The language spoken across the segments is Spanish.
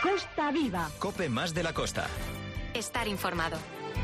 Costa Viva. COPE más de la costa. Estar informado.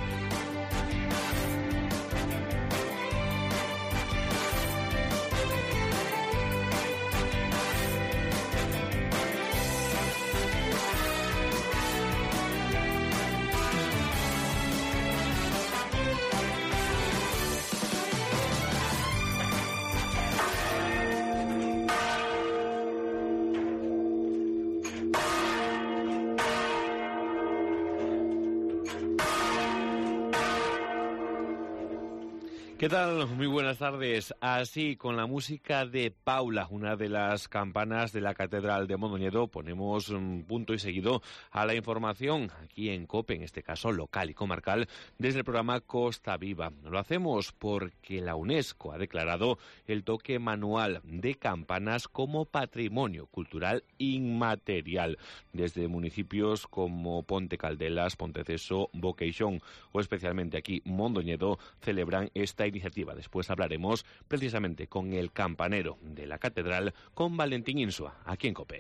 ¿Qué tal? Muy buenas tardes. Así, con la música de Paula, una de las campanas de la Catedral de Mondoñedo, ponemos un punto y seguido a la información aquí en COPE, en este caso local y comarcal, desde el programa Costa Viva. Lo hacemos porque la UNESCO ha declarado el toque manual de campanas como patrimonio cultural inmaterial. Desde municipios como Ponte Caldelas, Ponteceso, Boqueixón o especialmente aquí Mondoñedo celebran esta iniciativa. Después hablaremos precisamente con el campanero de la catedral, con Valentín Insua, aquí en COPE.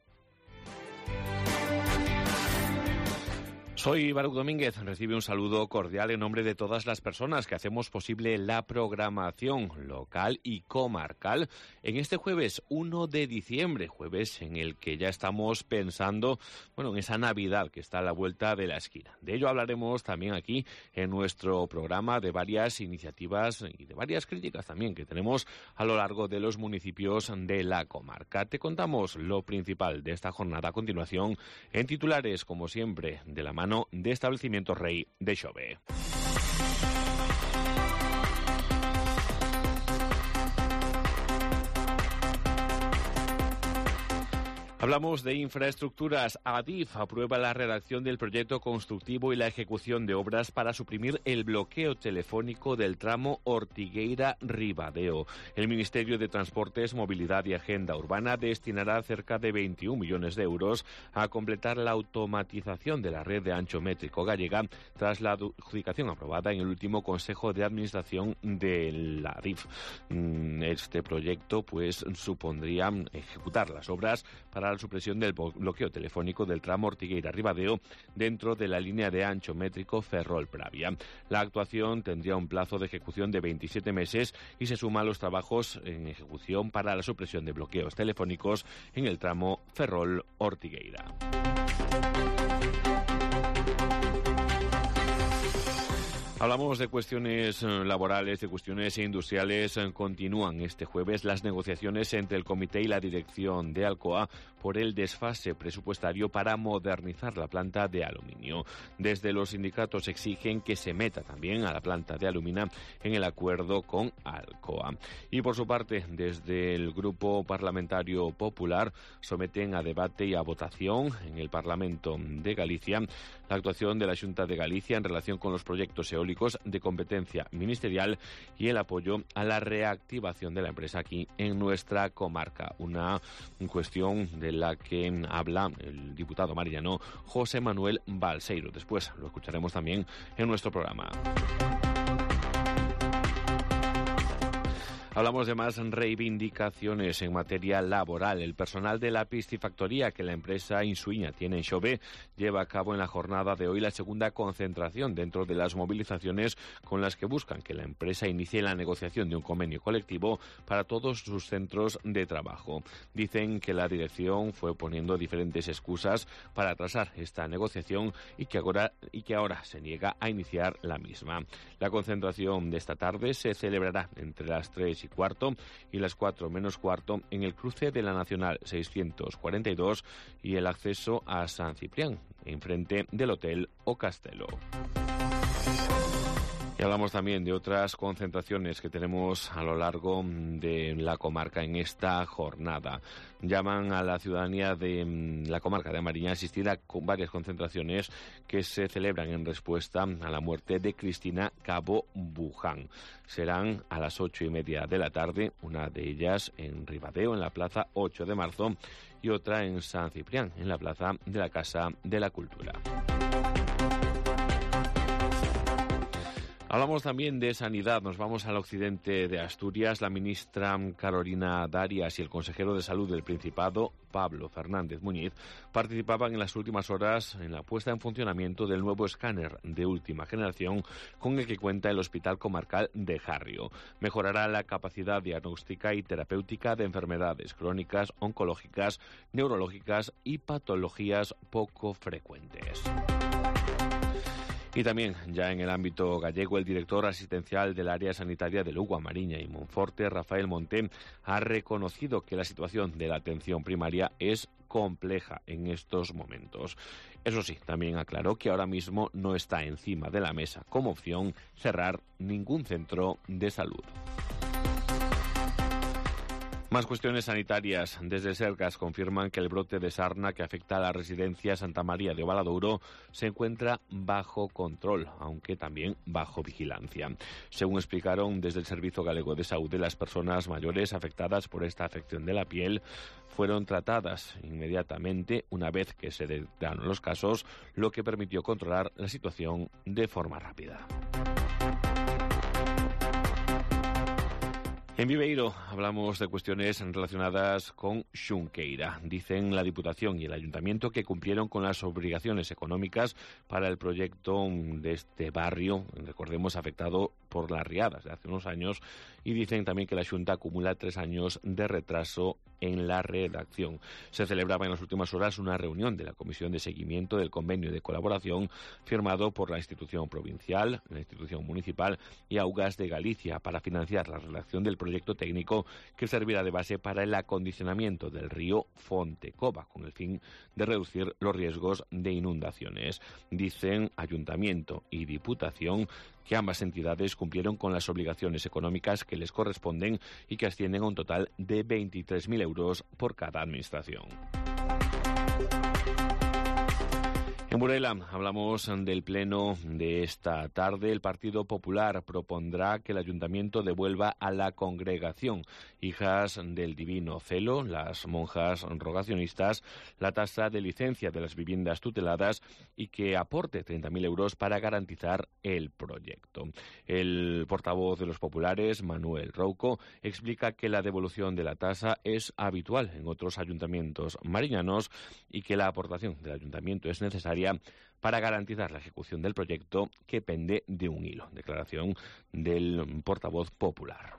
Soy Baruch Domínguez, recibe un saludo cordial en nombre de todas las personas que hacemos posible la programación local y comarcal en este jueves 1 de diciembre, jueves en el que ya estamos pensando, en esa Navidad que está a la vuelta de la esquina. De ello hablaremos también aquí en nuestro programa, de varias iniciativas y de varias críticas también que tenemos a lo largo de los municipios de la comarca. Te contamos lo principal de esta jornada a continuación en titulares, como siempre, de la mano de Establecimientos Rey de Xove. Hablamos de infraestructuras. Adif aprueba la redacción del proyecto constructivo y la ejecución de obras para suprimir el bloqueo telefónico del tramo Ortigueira-Ribadeo. El Ministerio de Transportes, Movilidad y Agenda Urbana destinará cerca de 21 millones de euros a completar la automatización de la red de ancho métrico gallega tras la adjudicación aprobada en el último Consejo de Administración de la Adif. Este proyecto supondría ejecutar las obras para la supresión del bloqueo telefónico del tramo Ortigueira-Ribadeo dentro de la línea de ancho métrico Ferrol-Pravia. La actuación tendría un plazo de ejecución de 27 meses y se suma a los trabajos en ejecución para la supresión de bloqueos telefónicos en el tramo Ferrol-Ortigueira. Hablamos de cuestiones laborales, de cuestiones industriales. Continúan este jueves las negociaciones entre el comité y la dirección de Alcoa por el desfase presupuestario para modernizar la planta de aluminio. Desde los sindicatos exigen que se meta también a la planta de alumina en el acuerdo con Alcoa. Y por su parte, desde el Grupo Parlamentario Popular someten a debate y a votación en el Parlamento de Galicia la actuación de la Xunta de Galicia en relación con los proyectos eólicos de competencia ministerial y el apoyo a la reactivación de la empresa aquí en nuestra comarca. Una cuestión de la que habla el diputado marillano José Manuel Balseiro. Después lo escucharemos también en nuestro programa. Hablamos de más reivindicaciones en materia laboral. El personal de la piscifactoría que la empresa Insuiña tiene en Xove lleva a cabo en la jornada de hoy la segunda concentración dentro de las movilizaciones con las que buscan que la empresa inicie la negociación de un convenio colectivo para todos sus centros de trabajo. Dicen que la dirección fue poniendo diferentes excusas para atrasar esta negociación y que ahora se niega a iniciar la misma. La concentración de esta tarde se celebrará entre las 3:15 y las 4:15 en el cruce de la Nacional 642 y el acceso a San Ciprián, enfrente del Hotel O Castelo. Y hablamos también de otras concentraciones que tenemos a lo largo de la comarca en esta jornada. Llaman a la ciudadanía de la comarca de Amariña a asistir a varias concentraciones que se celebran en respuesta a la muerte de Cristina Cabo Buján. Serán a las 8:30 de la tarde, una de ellas en Ribadeo, en la plaza 8 de marzo, y otra en San Ciprián, en la plaza de la Casa de la Cultura. Hablamos también de sanidad. Nos vamos al occidente de Asturias. La ministra Carolina Darias y el consejero de Salud del Principado, Pablo Fernández Muñiz, participaban en las últimas horas en la puesta en funcionamiento del nuevo escáner de última generación con el que cuenta el Hospital Comarcal de Jarrio. Mejorará la capacidad diagnóstica y terapéutica de enfermedades crónicas, oncológicas, neurológicas y patologías poco frecuentes. Y también, ya en el ámbito gallego, el director asistencial del área sanitaria de Lugo, Mariña y Monforte, Rafael Monté, ha reconocido que la situación de la atención primaria es compleja en estos momentos. Eso sí, también aclaró que ahora mismo no está encima de la mesa como opción cerrar ningún centro de salud. Más cuestiones sanitarias. Desde Sergas confirman que el brote de sarna que afecta a la residencia Santa María de Ovaladouro se encuentra bajo control, aunque también bajo vigilancia. Según explicaron desde el Servicio Galego de Salud, las personas mayores afectadas por esta afección de la piel fueron tratadas inmediatamente una vez que se detectaron los casos, lo que permitió controlar la situación de forma rápida. En Viveiro hablamos de cuestiones relacionadas con Xunqueira. Dicen la Diputación y el Ayuntamiento que cumplieron con las obligaciones económicas para el proyecto de este barrio, recordemos, afectado por las riadas de hace unos años, y dicen también que la Xunta acumula 3 años de retraso en la redacción. Se celebraba en las últimas horas una reunión de la Comisión de Seguimiento del Convenio de Colaboración firmado por la institución provincial, la institución municipal y Augas de Galicia para financiar la redacción del proyecto técnico que servirá de base para el acondicionamiento del río Fontecova con el fin de reducir los riesgos de inundaciones. Dicen Ayuntamiento y Diputación que ambas entidades cumplieron con las obligaciones económicas que les corresponden y que ascienden a un total de 23.000 euros por cada administración. En Burela hablamos del pleno de esta tarde. El Partido Popular propondrá que el Ayuntamiento devuelva a la congregación Hijas del Divino Celo, las monjas rogacionistas, la tasa de licencia de las viviendas tuteladas y que aporte 30.000 euros para garantizar el proyecto. El portavoz de los populares, Manuel Rouco, explica que la devolución de la tasa es habitual en otros ayuntamientos mariñanos y que la aportación del ayuntamiento es necesaria para garantizar la ejecución del proyecto que pende de un hilo. Declaración del portavoz popular.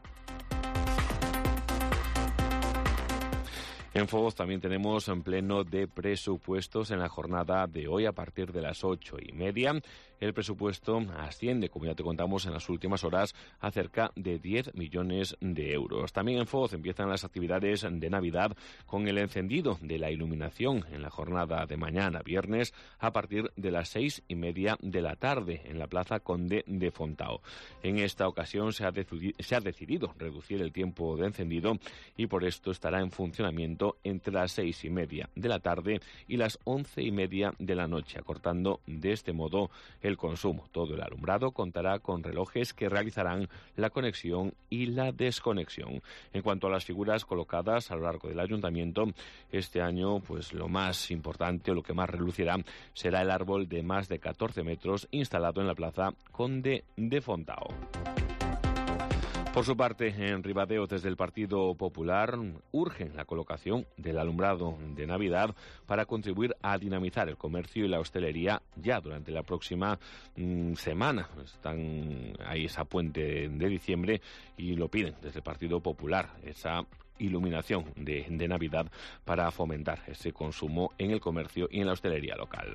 En Foz también tenemos en pleno de presupuestos en la jornada de hoy a partir de las 8:30. El presupuesto asciende, como ya te contamos en las últimas horas, a cerca de 10 millones de euros. También en Foz empiezan las actividades de Navidad con el encendido de la iluminación en la jornada de mañana, viernes, a partir de las 6:30 de la tarde en la Plaza Conde de Fontao. En esta ocasión se ha decidido reducir el tiempo de encendido y por esto estará en funcionamiento entre las 6:30 de la tarde y las 11:30 de la noche, acortando de este modo el consumo. Todo el alumbrado contará con relojes que realizarán la conexión y la desconexión. En cuanto a las figuras colocadas a lo largo del ayuntamiento, este año pues lo más importante o lo que más relucirá será el árbol de más de 14 metros instalado en la Plaza Conde de Fontao. Por su parte, en Ribadeo, desde el Partido Popular, urgen la colocación del alumbrado de Navidad para contribuir a dinamizar el comercio y la hostelería ya durante la próxima semana. Están ahí esa puente de diciembre y lo piden desde el Partido Popular, esa iluminación de Navidad para fomentar ese consumo en el comercio y en la hostelería local.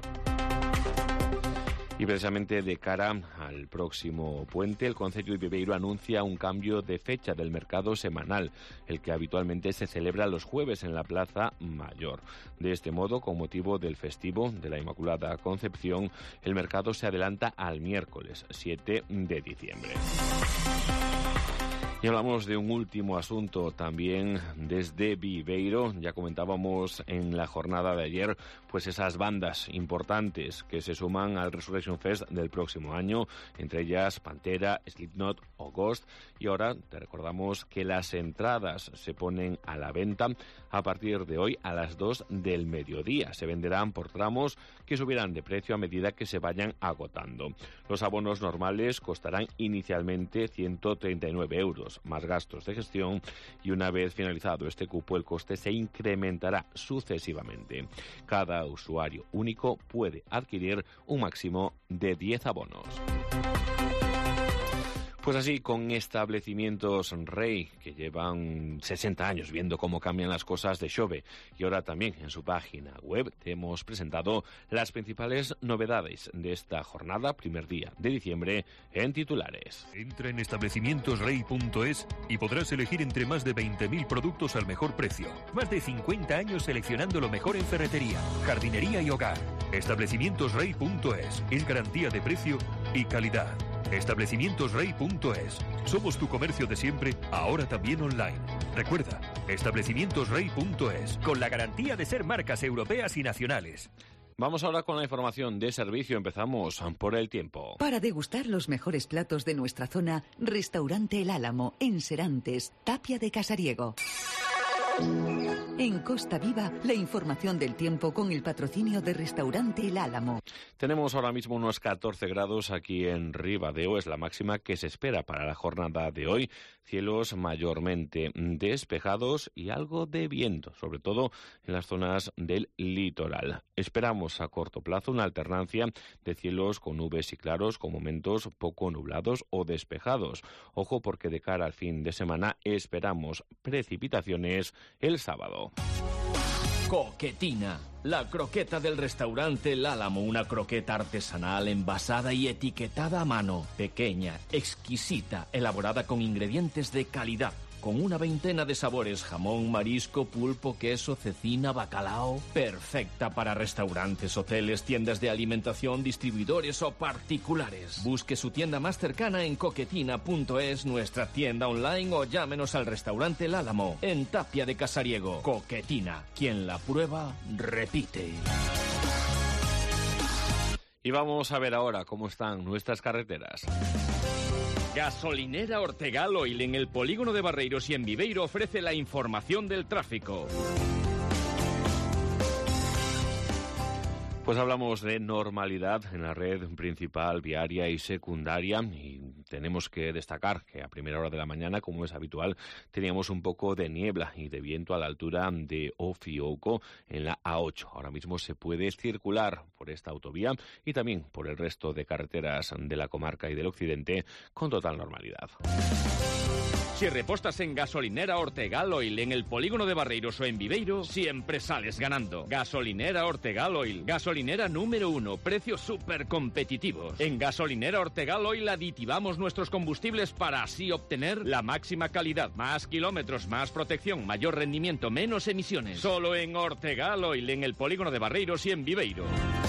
Y precisamente de cara al próximo puente, el Concello de Viveiro anuncia un cambio de fecha del mercado semanal, el que habitualmente se celebra los jueves en la Plaza Mayor. De este modo, con motivo del festivo de la Inmaculada Concepción, el mercado se adelanta al miércoles 7 de diciembre. Y hablamos de un último asunto también desde Viveiro. Ya comentábamos en la jornada de ayer, pues esas bandas importantes que se suman al Resurrection Fest del próximo año, entre ellas Pantera, Slipknot o Ghost. Y ahora te recordamos que las entradas se ponen a la venta a partir de hoy a las 2 del mediodía. Se venderán por tramos que subirán de precio a medida que se vayan agotando. Los abonos normales costarán inicialmente 139 euros. Más gastos de gestión, y una vez finalizado este cupo el coste se incrementará sucesivamente. Cada usuario único puede adquirir un máximo de 10 abonos. Pues así, con establecimientos Rei, que llevan 60 años viendo cómo cambian las cosas de Xove, y ahora también en su página web te hemos presentado las principales novedades de esta jornada, primer día de diciembre, en titulares. Entra en establecimientosrei.es y podrás elegir entre más de 20.000 productos al mejor precio. Más de 50 años seleccionando lo mejor en ferretería, jardinería y hogar. Establecimientosrei.es es garantía de precio y calidad. Establecimientosrei.es. Somos tu comercio de siempre, ahora también online. Recuerda, establecimientosrei.es, con la garantía de ser marcas europeas y nacionales. Vamos ahora con la información de servicio. Empezamos por el tiempo. Para degustar los mejores platos de nuestra zona, Restaurante El Álamo, en Serantes, Tapia de Casariego. En Costa Viva, la información del tiempo con el patrocinio de Restaurante El Álamo. Tenemos ahora mismo unos 14 grados aquí en Ribadeo, es la máxima que se espera para la jornada de hoy. Cielos mayormente despejados y algo de viento, sobre todo en las zonas del litoral. Esperamos a corto plazo una alternancia de cielos con nubes y claros, con momentos poco nublados o despejados. Ojo, porque de cara al fin de semana esperamos precipitaciones el sábado. Coquetina, la croqueta del restaurante El Álamo, una croqueta artesanal envasada y etiquetada a mano, pequeña, exquisita, elaborada con ingredientes de calidad, con una veintena de sabores: jamón, marisco, pulpo, queso, cecina, bacalao. Perfecta para restaurantes, hoteles, tiendas de alimentación, distribuidores o particulares. Busque su tienda más cercana en coquetina.es, nuestra tienda online, o llámenos al restaurante El Álamo, en Tapia de Casariego. Coquetina, quien la prueba, repite. Y vamos a ver ahora cómo están nuestras carreteras. Gasolinera Ortegal Oil en el polígono de Barreiros y en Viveiro ofrece la información del tráfico. Pues hablamos de normalidad en la red principal, viaria y secundaria, y tenemos que destacar que a primera hora de la mañana, como es habitual, teníamos un poco de niebla y de viento a la altura de Ofiouco en la A8. Ahora mismo se puede circular por esta autovía y también por el resto de carreteras de la comarca y del occidente con total normalidad. Si repostas en Gasolinera Ortegal Oil en el polígono de Barreiros o en Viveiro, siempre sales ganando. Gasolinera Ortegal Oil, gasolinera número 1, precios súper competitivos. En Gasolinera Ortegal Oil aditivamos nuestros combustibles para así obtener la máxima calidad, más kilómetros, más protección, mayor rendimiento, menos emisiones. Solo en Ortegal Oil en el polígono de Barreiros y en Viveiro.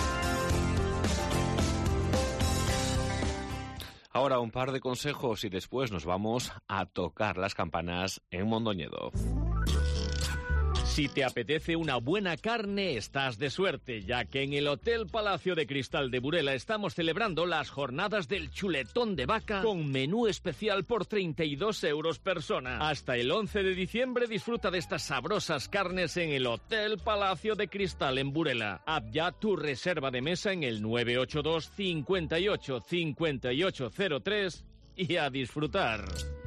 Ahora un par de consejos y después nos vamos a tocar las campanas en Mondoñedo. Si te apetece una buena carne, estás de suerte, ya que en el Hotel Palacio de Cristal de Burela estamos celebrando las jornadas del chuletón de vaca con menú especial por 32 euros persona. Hasta el 11 de diciembre disfruta de estas sabrosas carnes en el Hotel Palacio de Cristal en Burela. Haz ya tu reserva de mesa en el 982 58 58 03 y a disfrutar.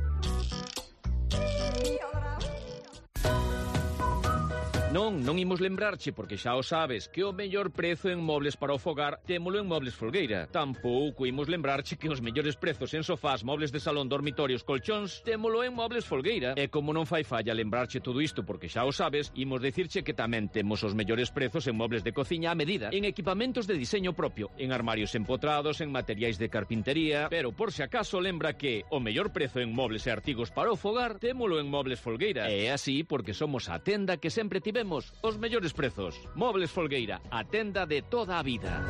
Non imos lembrarche, porque xa o sabes, que o mellor prezo en mobles para o fogar témolo en Mobles Folgueira. Tampouco imos lembrarche que os mellores prezos en sofás, mobles de salón, dormitorios, colchóns, témolo en Mobles Folgueira. E como non fai falla lembrarche todo isto, porque xa o sabes, imos dicirche que tamén temos os mellores prezos en mobles de cociña a medida, en equipamentos de diseño propio, en armarios empotrados, en materiais de carpintería. Pero por si acaso lembra que o mellor prezo en mobles e artigos para o fogar témolo en Mobles Folgueira. E é así porque somos a tenda que sempre tivemos os mellores prezos. Mobles Folgueira, a tenda de toda a vida.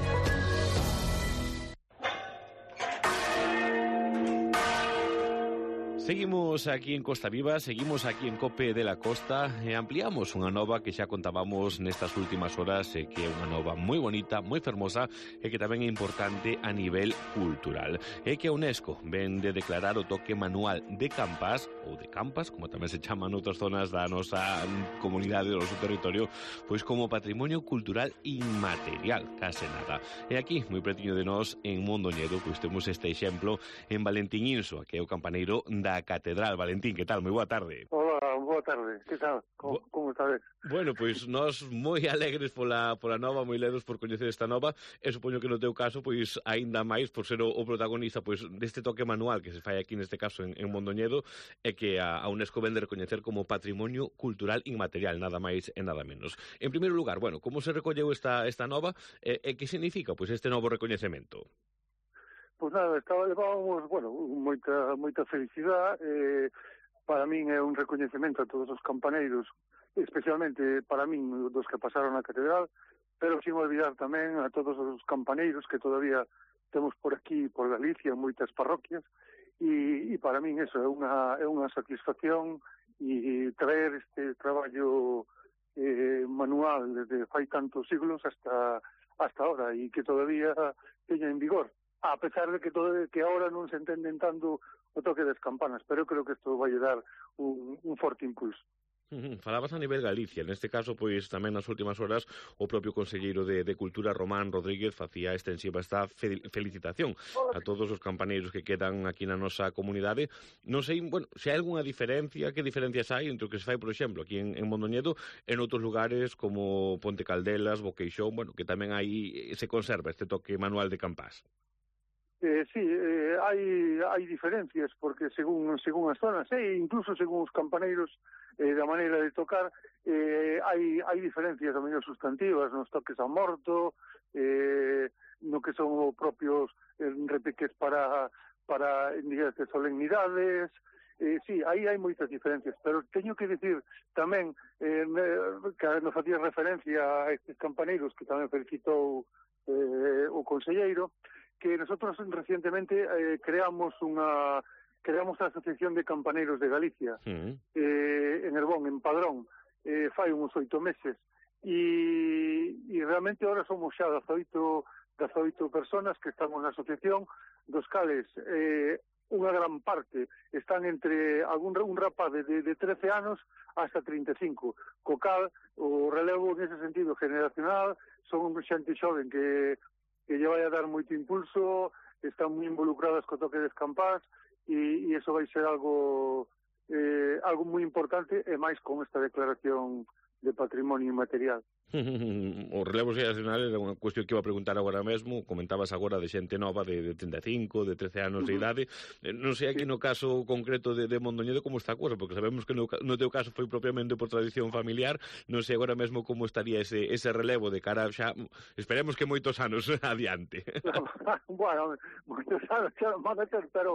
Seguimos aquí en Costa Viva, seguimos aquí en COPE de la Costa e ampliamos unha nova que xa contábamos nestas últimas horas que é unha nova moi bonita, moi fermosa e que tamén é importante a nivel cultural. É que a UNESCO ven de declarar o toque manual de Campás, ou de Campas, como tamén se chama noutras zonas da nosa comunidade do noso territorio, pois como patrimonio cultural inmaterial, case nada. E aquí, moi pretiño de nós, en Mondoñedo, pois temos este exemplo en Valentín Inso, que é o campaneiro da Catedral. Valentín, que tal? Moi boa tarde. Hola, boa tarde. Que tal? Como estades? Bueno, pois nós moi alegres pola nova, moi ledos por coñecer esta nova, e supoño que no teu caso, pois aínda máis por ser o protagonista pois deste toque manual que se fai aquí neste caso en Mondoñedo, e que a UNESCO ven de recoñecer como patrimonio cultural inmaterial, nada máis e nada menos. En primeiro lugar, bueno, como se recolleu esta nova e que significa pois este novo recoñecemento? Pois nada, levábamos, bueno, moita felicidade. Para min é un recoñecemento a todos os campaneiros, especialmente para min dos que pasaron a Catedral, pero sin olvidar tamén a todos os campaneiros que todavía temos por aquí, por Galicia, en moitas parroquias, e para min eso é unha satisfacción e traer este traballo manual desde fai tantos siglos hasta ahora e que todavía teña en vigor. A pesar de que ahora non se entenden tanto o toque das campanas, pero eu creo que isto vai dar un forte impulso. Falabas a nivel Galicia, neste caso, pois tamén nas últimas horas o propio conselleiro de Cultura, Román Rodríguez, facía extensiva esta felicitación a todos os campaneiros que quedan aquí na nosa comunidade. Non sei, bueno, se hai algunha diferencia, que diferencias hai entre o que se fai, por exemplo, aquí en Mondoñedo e en outros lugares como Ponte Caldelas, Boqueixón, bueno, que tamén aí se conserva este toque manual de Campás. Sí, hai diferencias, porque según as zonas, e incluso según os campaneiros, da maneira de tocar, hai diferencias a mellor sustantivas nos toques a morto, no que son os propios repiques para días de solemnidades. Sí, aí hai moitas diferencias, pero teño que dicir tamén que nos facía referencia a estes campaneiros que tamén felicitou o conselleiro, que nosotros recientemente creamos a Asociación de Campaneiros de Galicia, en Herbón, en Padrón, fai uns 8 meses, e realmente ahora somos xa 18 personas que estamos na asociación, dos cales unha gran parte están entre un rapaz de 13 anos hasta 35, co cal o relevo nese sentido generacional son xente xoven que lle vai a dar moito impulso, están moi involucradas co toque de Campás e iso vai ser algo moi importante e máis con esta declaración de patrimonio inmaterial. O relevo xeracional era unha cuestión que iba a preguntar agora mesmo. Comentabas agora de xente nova de 35, de 13 anos de idade. Non sei aquí no caso concreto de Mondoñedo como está a cousa, porque sabemos que no teu caso foi propiamente por tradición familiar. Non sei agora mesmo como estaría ese relevo de cara xa, esperemos que moitos anos adiante. Bueno, moitos anos xa van a ter, pero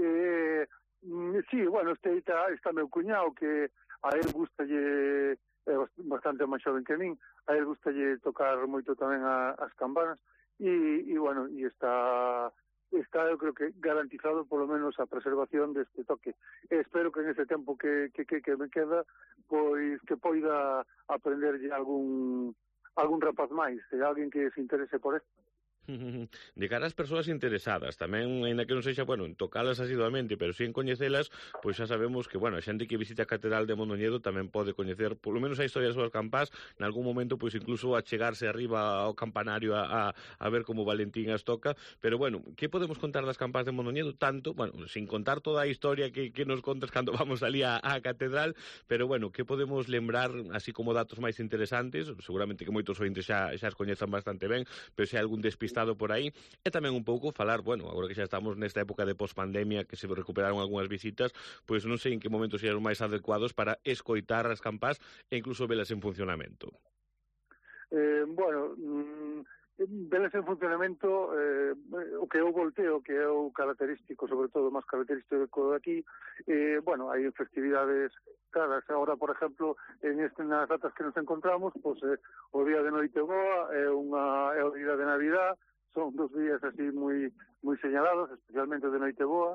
sí, bueno, está meu cuñado que a él gustalle, é bastante máis xoven que min, a él gustalle tocar moito tamén as campanas e bueno, e está eu creo que garantizado polo menos a preservación deste toque. E espero que en ese tempo que me queda, pois que poida aprenderlle algún rapaz máis, alguén que se interese por esto. De cara ás persoas interesadas, tamén, ainda que non sexa, bueno, en tocalas asiduamente, pero si en coñecelas, pois xa sabemos que, bueno, a xente que visita a Catedral de Mondoñedo tamén pode coñecer, polo menos a historia das súas campás, en algún momento, pois incluso a chegarse arriba ao campanario a ver como Valentín as toca, pero, bueno, que podemos contar das campás de Mondoñedo? Tanto, bueno, sin contar toda a historia que nos contas cando vamos ali á Catedral, pero, bueno, que podemos lembrar, así como datos máis interesantes? Seguramente que moitos ointes xa as coñezan bastante ben, pero se hai algún despistado por aí, e tamén un pouco falar, bueno, agora que xa estamos nesta época de pospandemia, que se recuperaron algunhas visitas, pois non sei en que momentos serían máis adecuados para escoitar as campás e incluso velas en funcionamento. Bueno, velas en funcionamento, o que é o volteo, que é o característico, sobre todo, máis característico de aquí, bueno, hai festividades caras. Ahora, por exemplo, nas datas que nos encontramos, pues, o día de Noiteboa é o día de Navidad, son 2 días así moi señalados, especialmente de Noiteboa,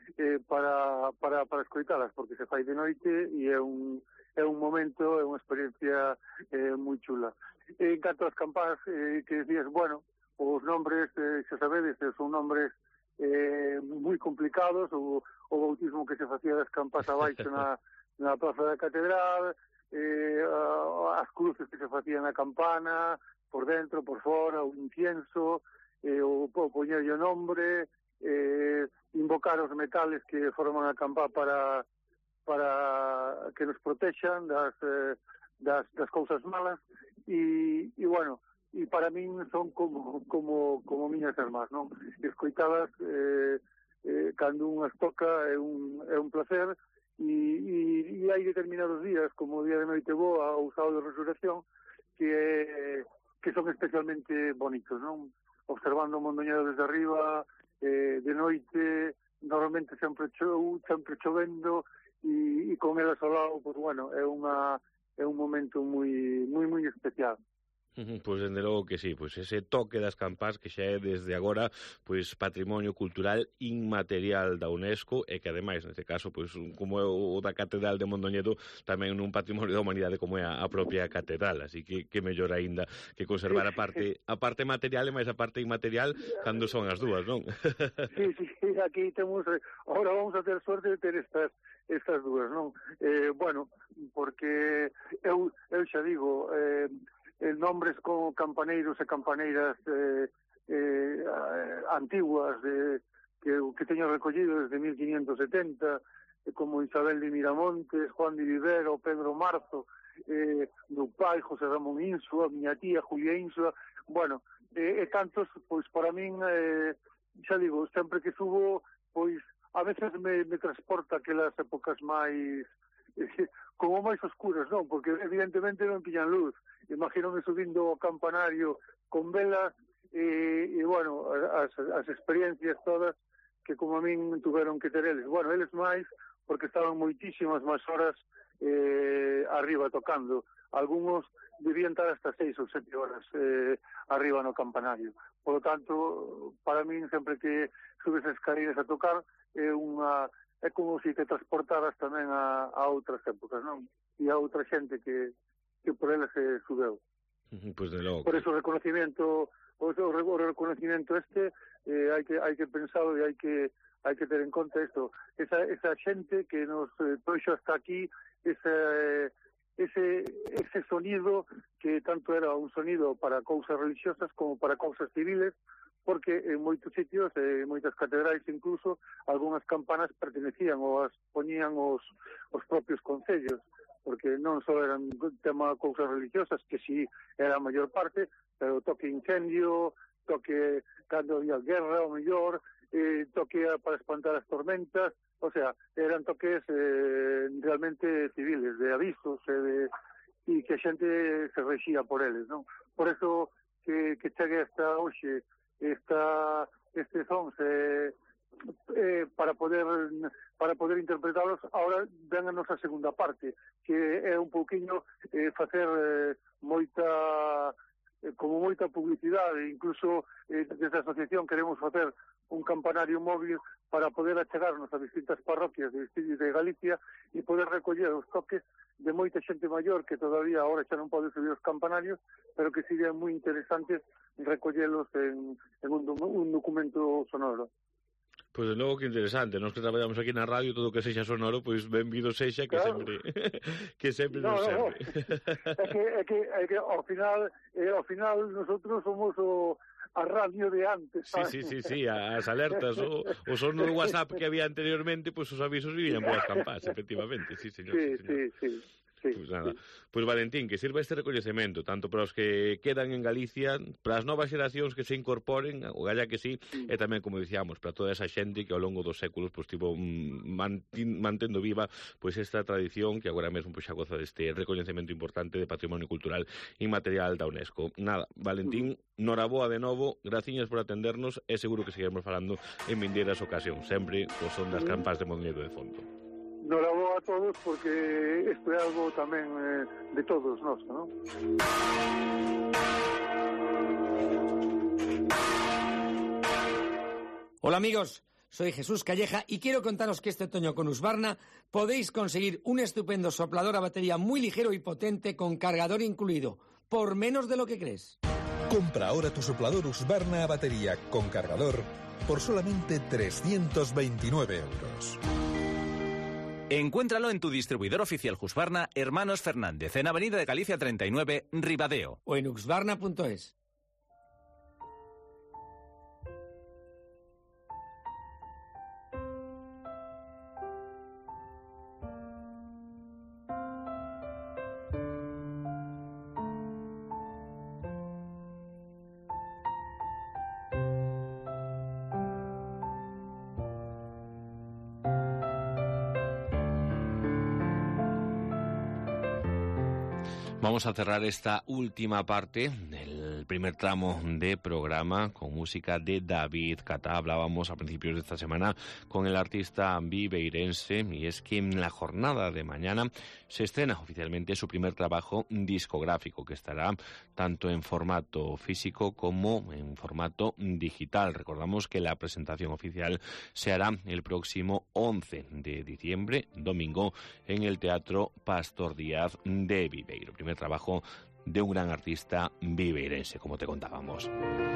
para escoitalas, porque se fai de noite e é un momento, é unha experiencia moi chula. En canto ás campás que decías, bueno, os nombres, xa sabedes, son nombres moi complicados, o bautismo que se facía das campás abaixo na plaza da Catedral, as cruces que se facían na campana, por dentro, por fora, o incienso, o poñerlle o nombre, invocar os metales que forman a campá para que nos protexan das cousas malas, e bueno, e para min son como miñas irmás, non? Escoitadas cando unhas toca é un placer, e hai determinados días, como o día de noite boa ou sábado de resurrección, que son especialmente bonitos, non? Observando o Mondoñedo desde arriba, de noite, normalmente sempre chovendo, e con elas ao lado, pues bueno, é un momento moi moi especial. Pois dende logo que sí, pois ese toque das campás que xa é desde agora pois patrimonio cultural inmaterial da UNESCO, e que ademais neste caso pois como é o da Catedral de Mondoñedo tamén un patrimonio da humanidade como é a propia catedral, así que mellor aínda que conservar a parte material e máis a parte inmaterial cando son as dúas, non? Sí, aquí temos, agora vamos a ter suerte de ter estas dúas, non? Bueno, porque eu xa digo, nombres como campaneiros e campaneiras antiguas que teño recollido desde 1570, como Isabel de Miramontes, Juan de Vivero, Pedro Marzo, do pai José Ramón Insua, miña tía Julia Insua, bueno, e tantos, pois para min, xa digo, sempre que subo, pois a veces me transporta aquelas épocas máis como máis oscuras, non? Porque evidentemente non pillan luz. Imagínome subindo ao campanario con velas e bueno, as experiencias todas que como a min tuveron que ter eles. Bueno, eles máis, porque estaban moitísimas máis horas arriba tocando. Algunos debían estar hasta 6 ou 7 horas arriba no campanario. Por lo tanto, para min, sempre que subes as escaleras a tocar, é como se te transportaras tamén a outras épocas, non? E a outra xente que por ela se subeu. Pues de logo. Por eso o reconocimiento hai que pensalo e hai que ter en conta isto. Esa xente que nos trouxo hasta aquí, ese sonido que tanto era un sonido para cousas religiosas como para cousas civiles, porque en moitos sitios, en moitas catedrais incluso, algunhas campanas pertenecían ou as poñían os propios concellos, porque non só eran tema de cousas religiosas, que sí era a maior parte, pero toque incendio, toque cando había guerra, o mellor, toque para espantar as tormentas, o sea, eran toques realmente civiles, de avisos, e que a xente se rexía por eles, non? Por eso que chegue hasta hoxe este sons para poder interpretalos. Ahora ven a nosa segunda parte, que é un pouquiño facer moita publicidade, incluso desde a asociación queremos facer un campanario móvil para poder achegarnos a distintas parroquias de Galicia e poder recoller os toques de moita xente maior que todavía ahora xa non pode subir os campanarios, pero que sería moi interesante recollelos en un documento sonoro. Pois de logo que interesante, nós que traballamos aquí na radio, todo o que sexa sonoro, pois benvido sexa, que claro. sempre nos serve. É que ao final nosotros somos a radio de antes, ¿sabes? Sí, as alertas, o sono do WhatsApp que había anteriormente, pois os avisos vivían polas campás, efectivamente, sí, señor. Sí. Pois nada, pois Valentín, que sirva este recoñecemento tanto para os que quedan en Galicia, para as novas xeracións que se incorporen, o galla que sí, e tamén, como dicíamos, para toda esa xente que ao longo dos séculos pois estivo mantendo viva pois esta tradición que agora mesmo pois xa goza deste recoñecemento importante de patrimonio cultural inmaterial da UNESCO. Nada, Valentín, noraboa de novo, graciñas por atendernos e seguro que seguiremos falando en vindeiras ocasións, sempre co son das campás de Mondoñedo de fondo. Noraboa a todos, porque isto é algo tamén de todos nós, non? Hola amigos, Soy Jesús Calleja y quiero contaros que este otoño con Husqvarna podéis conseguir un estupendo soplador a batería muy ligero y potente con cargador incluido, por menos de lo que crees. Compra ahora tu soplador Husqvarna a batería con cargador por solamente 329 euros. Encuéntralo en tu distribuidor oficial Husqvarna, Hermanos Fernández, en Avenida de Galicia 39, Ribadeo. O en husqvarna.es. Vamos a cerrar esta última parte del primer tramo de programa con música de David Catá. Hablábamos a principios de esta semana con el artista viveirense y es que en la jornada de mañana se estrena oficialmente su primer trabajo discográfico que estará tanto en formato físico como en formato digital. Recordamos que la presentación oficial se hará el próximo 11 de diciembre, domingo, en el Teatro Pastor Díaz de Viveiro. Primer trabajo de un gran artista viveirense, como te contábamos.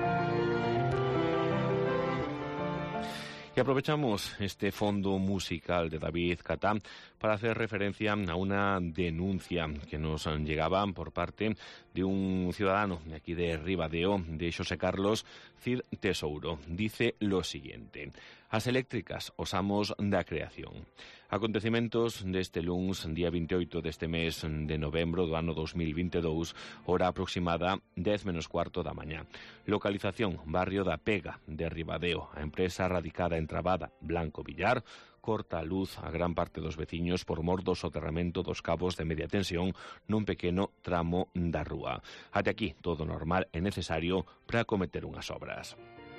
Y aprovechamos este fondo musical de David Catá para hacer referencia a una denuncia que nos llegaba por parte de un ciudadano de aquí de Ribadeo, de Xosé Carlos Cid Tesouro. Dice lo siguiente: as eléctricas, os amos da creación. Acontecimentos deste luns, día 28 deste mes de novembro do ano 2022, hora aproximada 10:15 da mañá. Localización, barrio da Pega de Ribadeo. A empresa radicada en Trabada, Blanco Villar, corta a luz a gran parte dos veciños por mor do soterramento dos cabos de media tensión nun pequeno tramo da rúa. Até aquí, todo normal e necesario para acometer unhas obras.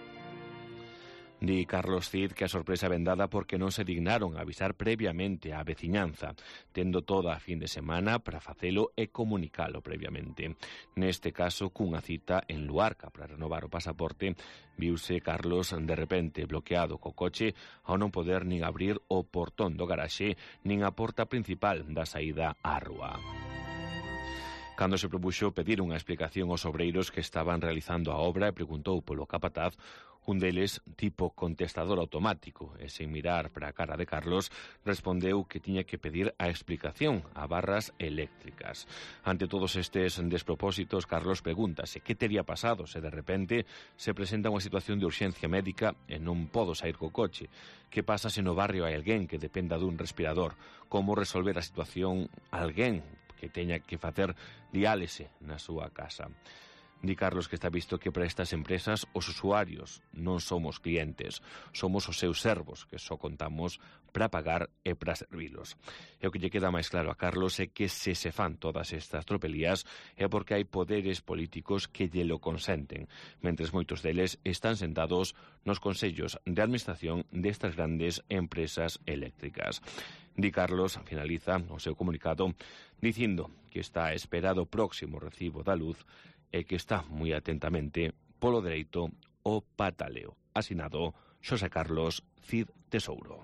Di Carlos Cid que a sorpresa vendada porque non se dignaron a avisar previamente á veciñanza, tendo toda a fin de semana para facelo e comunicalo previamente. Neste caso, cunha cita en Luarca para renovar o pasaporte, viuse Carlos de repente bloqueado co coche ao non poder nin abrir o portón do garaxe nin a porta principal da saída á rúa. Cando se propuxo pedir unha explicación aos obreiros que estaban realizando a obra e preguntou polo capataz, un deles, tipo contestador automático, e sen mirar para a cara de Carlos, respondeu que tiña que pedir a explicación a barras eléctricas. Ante todos estes despropósitos, Carlos pregúntase que tería pasado se de repente se presenta unha situación de urxencia médica e non podo sair co coche. Que pasa se no barrio hai alguén que dependa dun respirador? Como resolver a situación alguén que teña que facer diálise na súa casa? Di Carlos que está visto que para estas empresas os usuarios non somos clientes, somos os seus servos, que só contamos para pagar e para servilos. E o que lle queda máis claro a Carlos é que se fan todas estas tropelías é porque hai poderes políticos que lle lo consenten, mentres moitos deles están sentados nos consellos de administración destas grandes empresas eléctricas. Di Carlos finaliza o seu comunicado dicindo que está esperado o próximo recibo da luz e que está moi atentamente polo dereito ao pataleo. Asinado Xosé Carlos Cid Tesouro.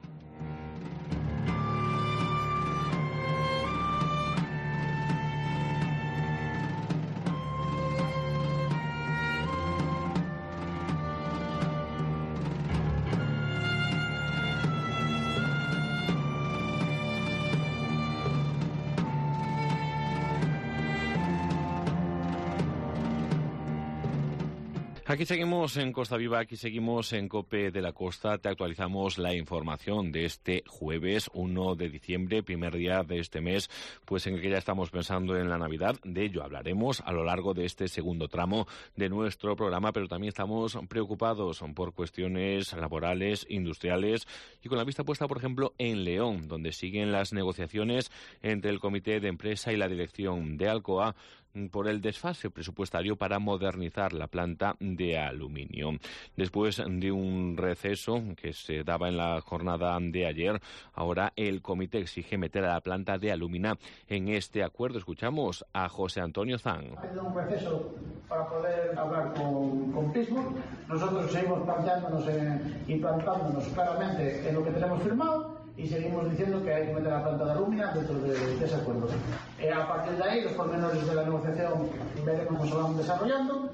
Aquí seguimos en Costa Viva, aquí seguimos en COPE de la Costa. Te actualizamos la información de este jueves 1 de diciembre, primer día de este mes, pues en el que ya estamos pensando en la Navidad. De ello hablaremos a lo largo de este segundo tramo de nuestro programa, pero también estamos preocupados por cuestiones laborales, industriales y con la vista puesta, por ejemplo, en León, donde siguen las negociaciones entre el Comité de Empresa y la dirección de Alcoa, por el desfase presupuestario para modernizar la planta de aluminio. Después de un receso que se daba en la jornada de ayer, ahora el comité exige meter a la planta de alumina en este acuerdo. Escuchamos a José Antonio Zan. Ha habido un receso para poder hablar con Pittsburgh. Nosotros seguimos planteándonos y plantándonos claramente en lo que tenemos firmado y seguimos diciendo que hay que meter la planta de alumina dentro de ese acuerdo. A partir de ahí, los pormenores de la negociación veremos cómo se van desarrollando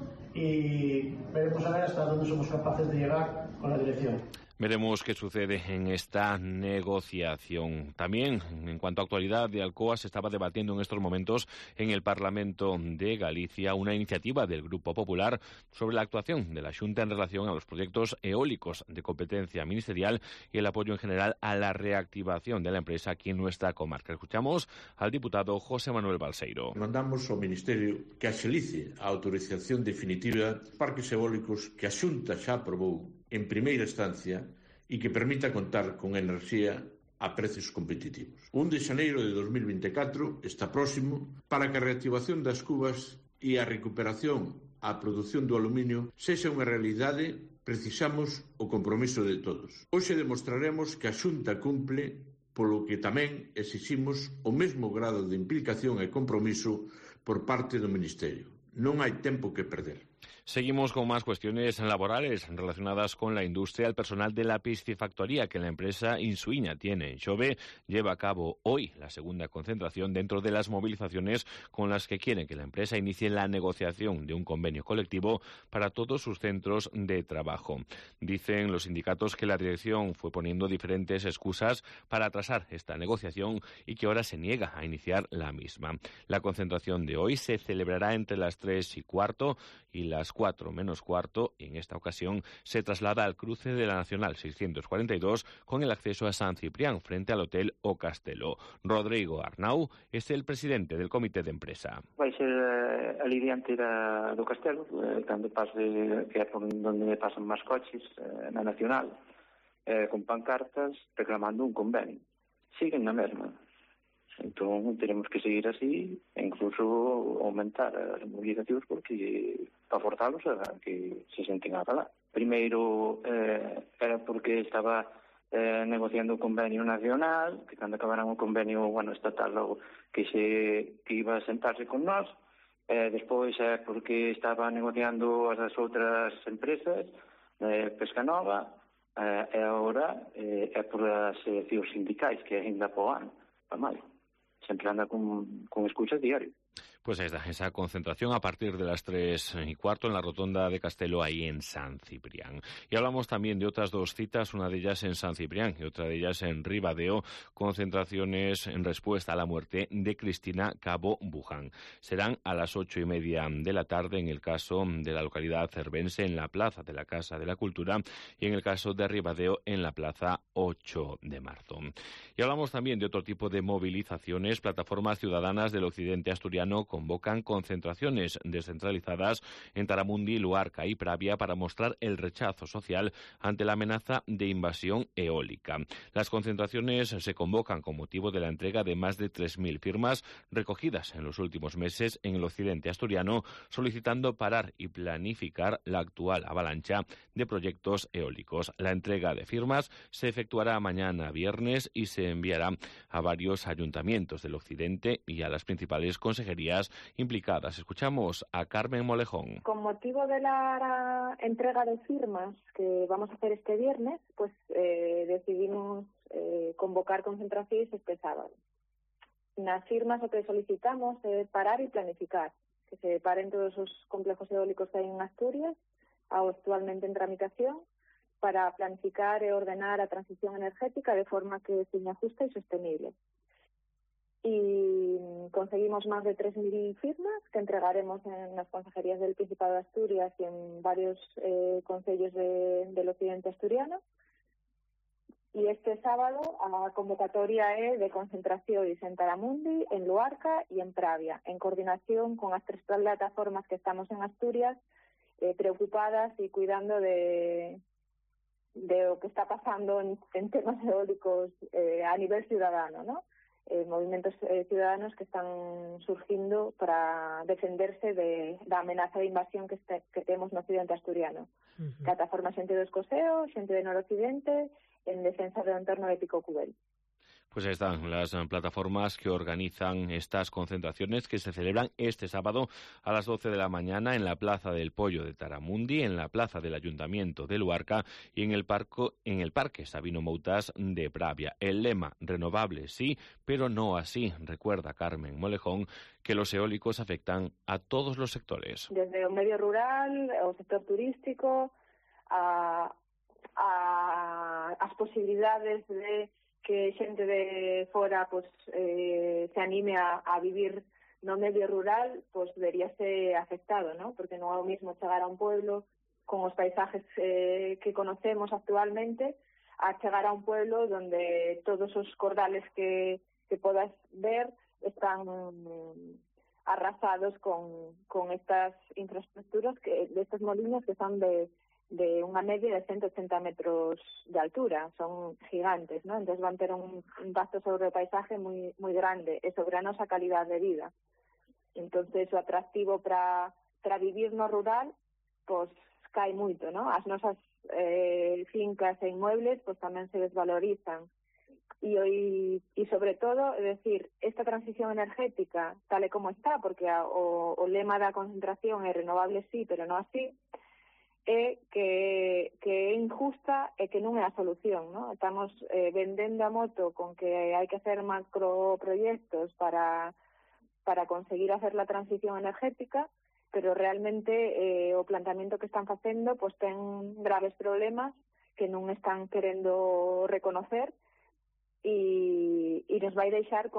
y veremos a ver hasta dónde somos capaces de llegar con la dirección. Veremos qué sucede en esta negociación. También, en cuanto a actualidad de Alcoa, se estaba debatiendo en estos momentos en el Parlamento de Galicia una iniciativa del Grupo Popular sobre la actuación de la Xunta en relación a los proyectos eólicos de competencia ministerial y el apoyo en general a la reactivación de la empresa aquí en nuestra comarca. Escuchamos al diputado José Manuel Balseiro. Mandamos ao Ministerio que axilice a autorización definitiva de parques eólicos que a Xunta xa aprobou en primeira instancia e que permita contar con enerxía a precios competitivos. O 1 de xaneiro de 2024 está próximo para que a reactivación das cubas e a recuperación á produción do aluminio sexa unha realidade. Precisamos o compromiso de todos. Hoxe demostraremos que a Xunta cumple, polo que tamén exiximos o mesmo grado de implicación e compromiso por parte do Ministerio. Non hai tempo que perder. Seguimos con más cuestiones laborales relacionadas con la industria. El personal de la piscifactoría que la empresa Insuiña tiene en Xove lleva a cabo hoy la segunda concentración dentro de las movilizaciones con las que quieren que la empresa inicie la negociación de un convenio colectivo para todos sus centros de trabajo. Dicen los sindicatos que la dirección fue poniendo diferentes excusas para atrasar esta negociación y que ahora se niega a iniciar la misma. La concentración de hoy se celebrará entre las 3:15 y las 4 menos cuarto, y en esta ocasión se traslada al cruce de la Nacional 642 con el acceso a San Ciprián frente al Hotel O Castelo. Rodrigo Arnau es el presidente del comité de empresa. Vai ser ali diante do Castelo, cando pase, que é por onde pasan máis coches, na Nacional, con pancartas reclamando un convenio. Siguen na mesma. Entón, teremos que seguir así e incluso aumentar as movilizacións porque para forzarlos a que se senten a falar. Primeiro era porque estaba negociando o convenio nacional, que cando acabaran o convenio estatal logo que iba a sentarse con nós. Despois é porque estaba negociando as outras empresas, Pesca Nova, e agora é por as eleccións sindicais que ainda para o ano, para maio. Sempre anda con escuchas diario. Pues ahí está, esa concentración a partir de las 3:15 en la rotonda de Castelo, ahí en San Ciprián. Y hablamos también de otras dos citas, una de ellas en San Ciprián y otra de ellas en Ribadeo, concentraciones en respuesta a la muerte de Cristina Cabo Buján. Serán a las 8:30 de la tarde en el caso de la localidad cervense en la Plaza de la Casa de la Cultura y en el caso de Ribadeo en la Plaza 8 de marzo. Y hablamos también de otro tipo de movilizaciones. Plataformas ciudadanas del occidente asturiano convocan concentraciones descentralizadas en Taramundi, Luarca y Pravia para mostrar el rechazo social ante la amenaza de invasión eólica. Las concentraciones se convocan con motivo de la entrega de más de 3.000 firmas recogidas en los últimos meses en el occidente asturiano, solicitando parar y planificar la actual avalancha de proyectos eólicos. La entrega de firmas se efectuará mañana viernes y se enviará a varios ayuntamientos del occidente y a las principales consejerías implicadas. Escuchamos a Carmen Molejón. Con motivo de la entrega de firmas que vamos a hacer este viernes, pues decidimos convocar concentracións este sábado. Nas firmas o que solicitamos é parar e planificar, que se paren todos os complejos eólicos que hai en Asturias, actualmente en tramitación, para planificar e ordenar a transición energética de forma que seña justa e sostenible. Y conseguimos más de 3.000 firmas que entregaremos en las consejerías del Principado de Asturias y en varios concellos del occidente asturiano. Y este sábado a convocatoria é de concentracións en Taramundi, en Luarca e en Pravia, en coordinación con as tres plataformas que estamos en Asturias, preocupadas y cuidando de lo que está pasando en temas eólicos a nivel ciudadano, ¿no? movimentos ciudadanos que están surgindo para defenderse da amenaza de invasión que temos no occidente asturiano. Plataforma Xente do Escoseo, Xente de Noroccidente, en defensa do entorno de Pico Cubel. Pues ahí están las plataformas que organizan estas concentraciones que se celebran este sábado a las 12 de la mañana en la Plaza del Pollo de Taramundi, en la Plaza del Ayuntamiento de Luarca y en el Parque Sabino Moutás de Pravia. El lema, renovable sí, pero no así, recuerda Carmen Molejón, que los eólicos afectan a todos los sectores. Desde o medio rural, o sector turístico, as posibilidades de que xente de fora se anime a vivir no medio rural, veríase afectado, ¿no? Porque non é o mismo chegar a un pueblo con os paisajes que conocemos actualmente a chegar a un pueblo donde todos os cordales que podas ver están arrasados con estas infraestructuras, de estos molinos que son de unha media de 180 metros de altura, son gigantes, ¿no? Entonces van a ter un impacto sobre o paisaje moi grande e sobre a nosa calidad de vida. Entonces o atractivo para vivir no rural cae moito, ¿no? As nosas fincas e inmuebles tamén se desvalorizan. E sobre todo, é decir, esta transición energética tal e como está, porque o lema da concentración é renovable sí, pero non así, é que é injusta e que non é a solución, ¿no? Estamos vendendo a moto con que hai que hacer macroproyectos para conseguir hacer la transición energética, pero realmente o planteamiento que están facendo ten graves problemas que non están querendo reconocer e nos vai deixar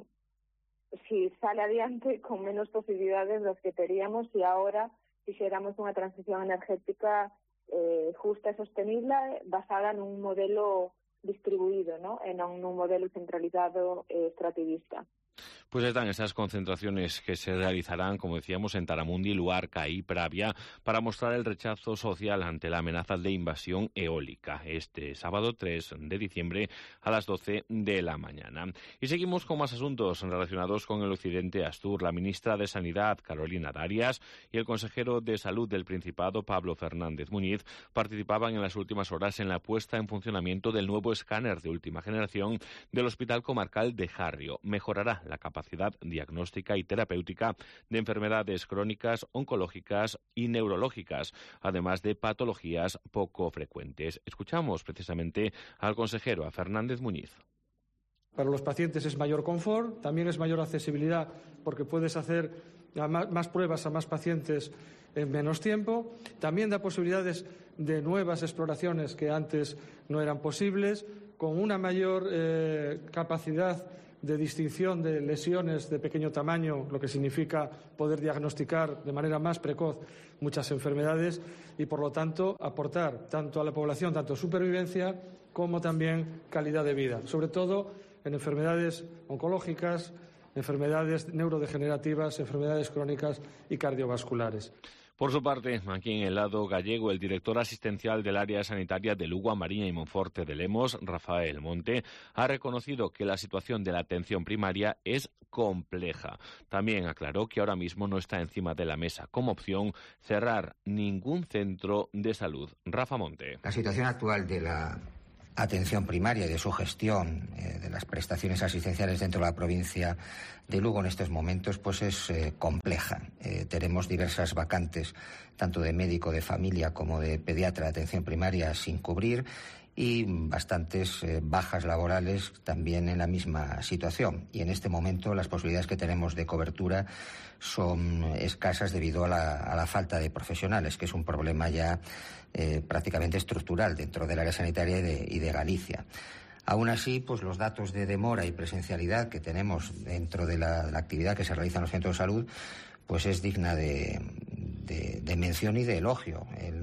si sale adiante, con menos posibilidades das que teríamos se ahora fixéramos unha transición energética justa e sostenible basada nun modelo distribuído, ¿no? E non nun modelo centralizado extractivista. Pues están esas concentraciones que se realizarán, como decíamos, en Taramundi, Luarca y Pravia para mostrar el rechazo social ante la amenaza de invasión eólica este sábado 3 de diciembre a las 12 de la mañana. Y seguimos con más asuntos relacionados con el occidente Astur. La ministra de Sanidad, Carolina Darias, y el consejero de Salud del Principado, Pablo Fernández Muñiz, participaban en las últimas horas en la puesta en funcionamiento del nuevo escáner de última generación del Hospital Comarcal de Jarrio. Mejorará la capacidad diagnóstica y terapéutica de enfermedades crónicas, oncológicas y neurológicas, además de patologías poco frecuentes. Escuchamos precisamente al consejero, a Fernández Muñiz. Para los pacientes es mayor confort, también es mayor accesibilidad porque puedes hacer más pruebas a más pacientes en menos tiempo. También da posibilidades de nuevas exploraciones que antes no eran posibles, con una mayor capacidad de distinción de lesiones de pequeño tamaño, lo que significa poder diagnosticar de manera más precoz muchas enfermedades y, por lo tanto, aportar tanto a la población, tanto supervivencia como también calidad de vida, sobre todo en enfermedades oncológicas, enfermedades neurodegenerativas, enfermedades crónicas y cardiovasculares. Por su parte, aquí en el lado gallego, el director asistencial del área sanitaria de Lugo, Mariña y Monforte de Lemos, Rafael Monte, ha reconocido que la situación de la atención primaria es compleja. También aclaró que ahora mismo no está encima de la mesa como opción cerrar ningún centro de salud. Rafa Monte. La situación actual de la atención primaria y de su gestión de las prestaciones asistenciales dentro de la provincia de Lugo en estos momentos pues es compleja. Tenemos diversas vacantes tanto de médico de familia como de pediatra de atención primaria sin cubrir y bastantes bajas laborales también en la misma situación. Y en este momento las posibilidades que tenemos de cobertura son escasas debido a la falta de profesionales, que es un problema ya prácticamente estructural dentro del área sanitaria y de Galicia. Aún así, pues los datos de demora y presencialidad que tenemos dentro de la actividad que se realiza en los centros de salud pues es digna de mención y de elogio. El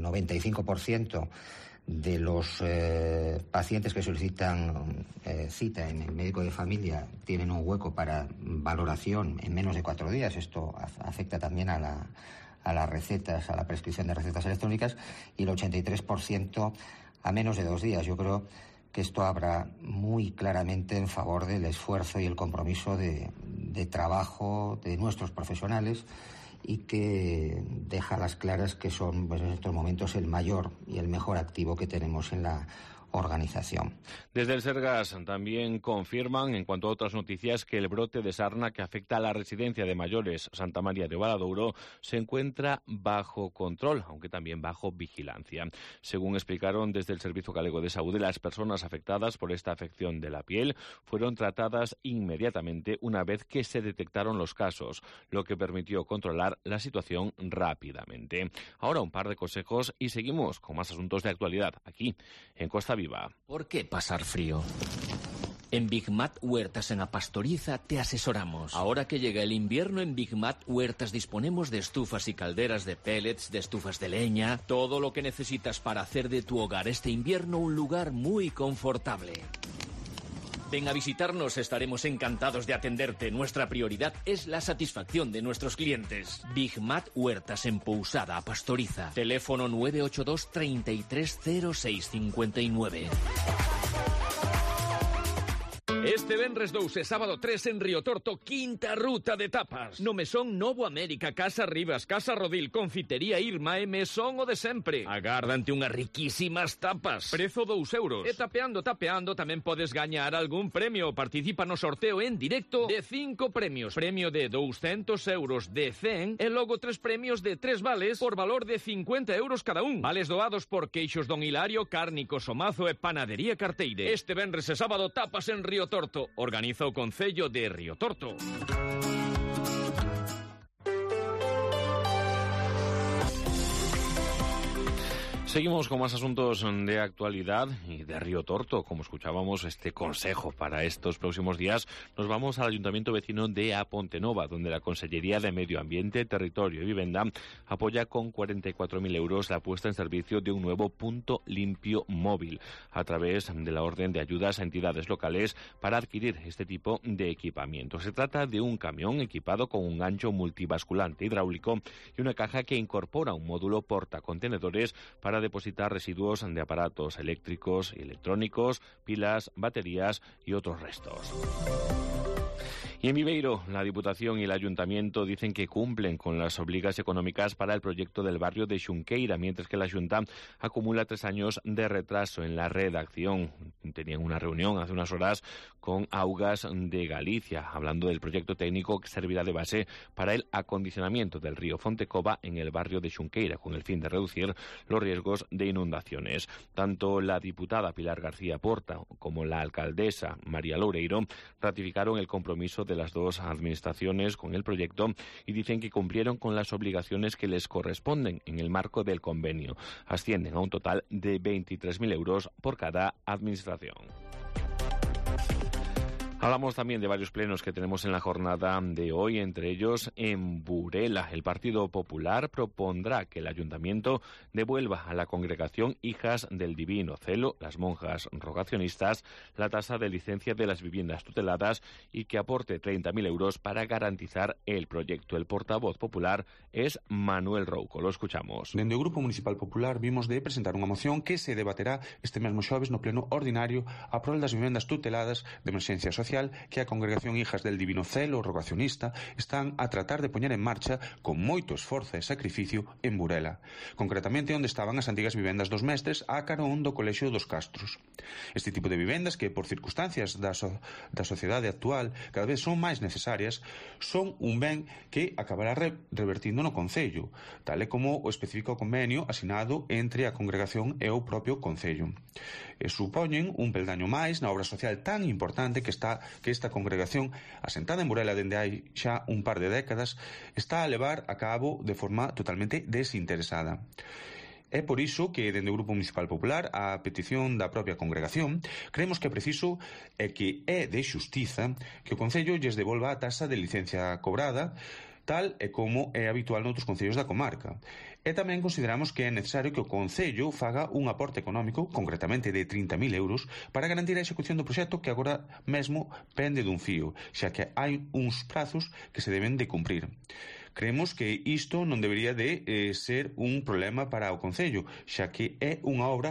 95% de los pacientes que solicitan cita en el médico de familia tienen un hueco para valoración en menos de 4 días. Esto afecta también a las recetas, a la prescripción de recetas electrónicas, y el 83% a menos de 2 días. Yo creo que esto habla muy claramente en favor del esfuerzo y el compromiso de trabajo de nuestros profesionales y que deja a las claras que son, pues, en estos momentos el mayor y el mejor activo que tenemos en la organización. Desde el Sergas también confirman, en cuanto a otras noticias, que el brote de sarna que afecta a la residencia de mayores Santa María de Obradoiro se encuentra bajo control, aunque también bajo vigilancia. Según explicaron desde el Servicio Galego de Saúde, las personas afectadas por esta afección de la piel fueron tratadas inmediatamente una vez que se detectaron los casos, lo que permitió controlar la situación rápidamente. Ahora un par de consejos y seguimos con más asuntos de actualidad aquí en Costa Viva. ¿Por qué pasar frío? En Big Mat Huertas en Apastoriza te asesoramos. Ahora que llega el invierno, en Big Mat Huertas disponemos de estufas y calderas de pellets, de estufas de leña, todo lo que necesitas para hacer de tu hogar este invierno un lugar muy confortable. Ven a visitarnos, estaremos encantados de atenderte. Nuestra prioridad es la satisfacción de nuestros clientes. Big Mat Huertas en Pousada, Pastoriza. Teléfono 982 330659. Este venres 2 e sábado 3 en Río Torto, quinta ruta de tapas. No Mesón Novo América, Casa Rivas, Casa Rodil, Confitería Irma e Mesón o de sempre. Agárdante unhas riquísimas tapas. Prezo 2 euros. E tapeando tamén podes gañar algún premio. Participa no sorteo en directo de 5 premios. Premio de 200 euros, de 100 e logo 3 premios de 3 vales por valor de 50 euros cada un. Vales doados por Queixos Don Hilario, Cárnico Somazo e Panadería Carteire. Este venres e sábado tapas en Río Torto. Organiza o Concello de Río Torto. Seguimos con más asuntos de actualidad y de Río Torto. Como escuchábamos este consejo para estos próximos días, nos vamos al Ayuntamiento vecino de A Pontenova, donde la Consellería de Medio Ambiente, Territorio y Vivienda apoya con 44.000 euros la puesta en servicio de un nuevo punto limpio móvil a través de la orden de ayudas a entidades locales para adquirir este tipo de equipamiento. Se trata de un camión equipado con un gancho multibasculante hidráulico y una caja que incorpora un módulo portacontenedores para depositar residuos de aparatos eléctricos y electrónicos, pilas, baterías y otros restos. Y en Viveiro, la Diputación y el Ayuntamiento dicen que cumplen con las obligas económicas para el proyecto del barrio de Xunqueira, mientras que la Xunta acumula 3 años de retraso en la redacción. Tenían una reunión hace unas horas con Augas de Galicia, hablando del proyecto técnico que servirá de base para el acondicionamiento del río Fontecova en el barrio de Xunqueira, con el fin de reducir los riesgos de inundaciones. Tanto la diputada Pilar García Porta como la alcaldesa María Loureiro ratificaron el compromiso de las dos administraciones con el proyecto y dicen que cumplieron con las obligaciones que les corresponden en el marco del convenio. Ascienden a un total de 23.000 euros por cada administración. Hablamos también de varios plenos que tenemos en la jornada de hoy, entre ellos en Burela. El Partido Popular propondrá que el Ayuntamiento devuelva a la congregación Hijas del Divino Celo, las monjas rogacionistas, la tasa de licencia de las viviendas tuteladas y que aporte 30.000 euros para garantizar el proyecto. El portavoz popular es Manuel Rouco. Lo escuchamos. Dende o Grupo Municipal Popular vimos de presentar unha moción que se debaterá este mesmo xoves no pleno ordinario a prol das vivendas tuteladas de emerxencia social que a Congregación Hijas del Divino Celo rogacionista están a tratar de poñer en marcha con moito esforzo e sacrificio en Burela, concretamente onde estaban as antigas vivendas dos mestres a carón do Colexio dos Castros. Este tipo de vivendas que, por circunstancias da sociedade actual, cada vez son máis necesarias, son un ben que acabará revertindo no Concello, tal e como o especifica o convenio asinado entre a Congregación e o propio Concello. E supoñen un peldaño máis na obra social tan importante que esta congregación, asentada en Burela dende hai xa un par de décadas, está a levar a cabo de forma totalmente desinteresada. É por iso que, dende o Grupo Municipal Popular, a petición da propia congregación, creemos que é preciso e que é de xustiza que o Concello lles devolva a tasa de licencia cobrada, tal e como é habitual noutros concellos da comarca. E tamén consideramos que é necesario que o Concello faga un aporte económico, concretamente de 30.000 euros, para garantir a execución do proxecto que agora mesmo pende dun fío, xa que hai uns prazos que se deben de cumprir. Creemos que isto non debería de ser un problema para o Concello, xa que é unha obra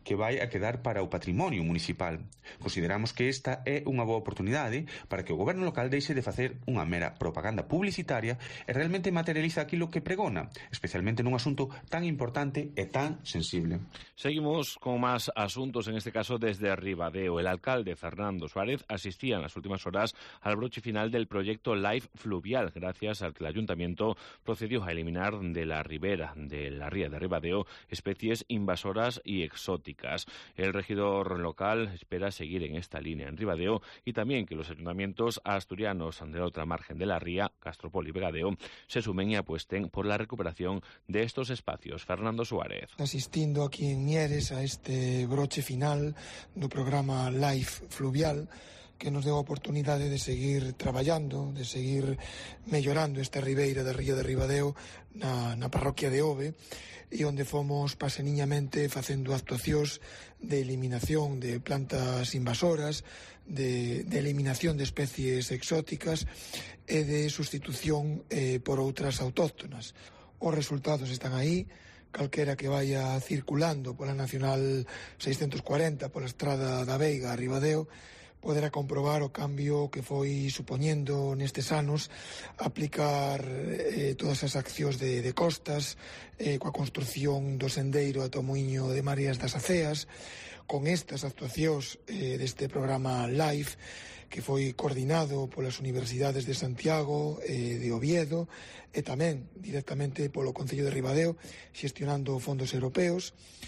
que vai a quedar para o patrimonio municipal. Consideramos que esta é unha boa oportunidade para que o goberno local deixe de facer unha mera propaganda publicitaria e realmente materializa aquilo que pregona, especialmente nun asunto tan importante e tan sensible. Seguimos con más asuntos, en este caso desde Ribadeo. El alcalde Fernando Suárez asistía en las últimas horas al broche final del proyecto Life Fluvial, gracias al que el ayuntamiento procedió a eliminar de la ribera de la ría de Ribadeo especies invasoras y exóticas. El regidor local espera seguir en esta línea en Ribadeo y también que los ayuntamientos asturianos de la otra margen de la ría, Castropol y Vegadeo, se sumen y apuesten por la recuperación de estos espacios. Fernando Suárez. Asistindo aquí en Mieres a este broche final do programa Life Fluvial, que nos deu a oportunidade de seguir traballando, de seguir mellorando esta ribeira da ría de Ribadeo na parroquia de Ove, e onde fomos paseniñamente facendo actuacións de eliminación de plantas invasoras, de eliminación de especies exóticas e de sustitución por outras autóctonas. Os resultados están aí. Calquera que vaya circulando pola Nacional 640, pola estrada da Veiga a Ribadeo, poderá comprobar o cambio que foi supoñendo nestes anos aplicar todas as accións de costas, coa construción do sendeiro ata o muiño de Marías das Aceas, con estas actuacións deste programa LIFE, que foi coordinado polas universidades de Santiago, de Oviedo, e tamén directamente polo Concello de Ribadeo, xestionando fondos europeos.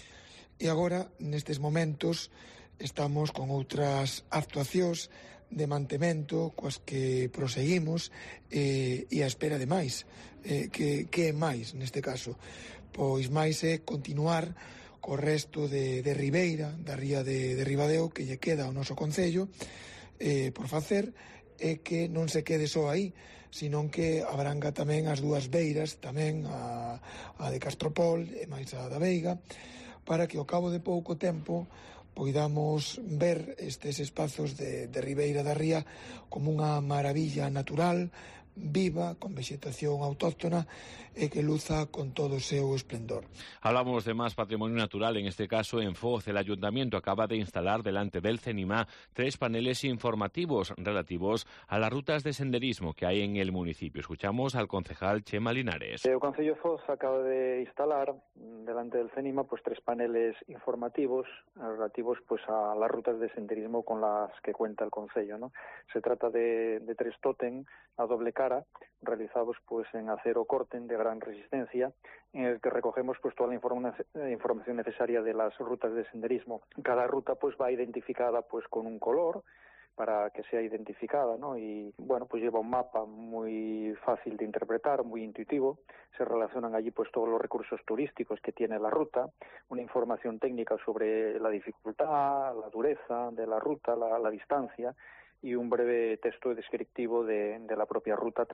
E agora, nestes momentos, estamos con outras actuacións de mantemento coas que proseguimos e a espera de máis. Que é máis neste caso? Pois máis é continuar co resto de ribeira da ría de Ribadeo que lle queda ao noso concello por facer, e que non se quede só aí, senón que abranga tamén as dúas beiras, tamén a de Castropol e máis a da Veiga, para que ao cabo de pouco tempo poidamos ver estes espazos de ribeira da ría como unha maravilla natural, viva, con vegetación autóctona e que luza con todo o seu esplendor. Hablamos de más patrimonio natural, en este caso en Foz. El ayuntamiento acaba de instalar delante del CENIMA 3 paneles informativos relativos a las rutas de senderismo que hay en el municipio. Escuchamos al concejal Chema Linares. O Concello de Foz acaba de instalar delante del CENIMA 3 paneles informativos relativos a las rutas de senderismo con las que cuenta el Concello, ¿no? Se trata de 3 tótem a doble cara, realizados en acero corten de gran resistencia, en el que recogemos toda la información necesaria de las rutas de senderismo. Cada ruta va identificada con un color para que sea identificada, ¿no? Y lleva un mapa muy fácil de interpretar, muy intuitivo. Se relacionan allí todos los recursos turísticos que tiene la ruta, una información técnica sobre la dificultad, la dureza de la ruta, la distancia, y un breve texto descriptivo de la propia ruta.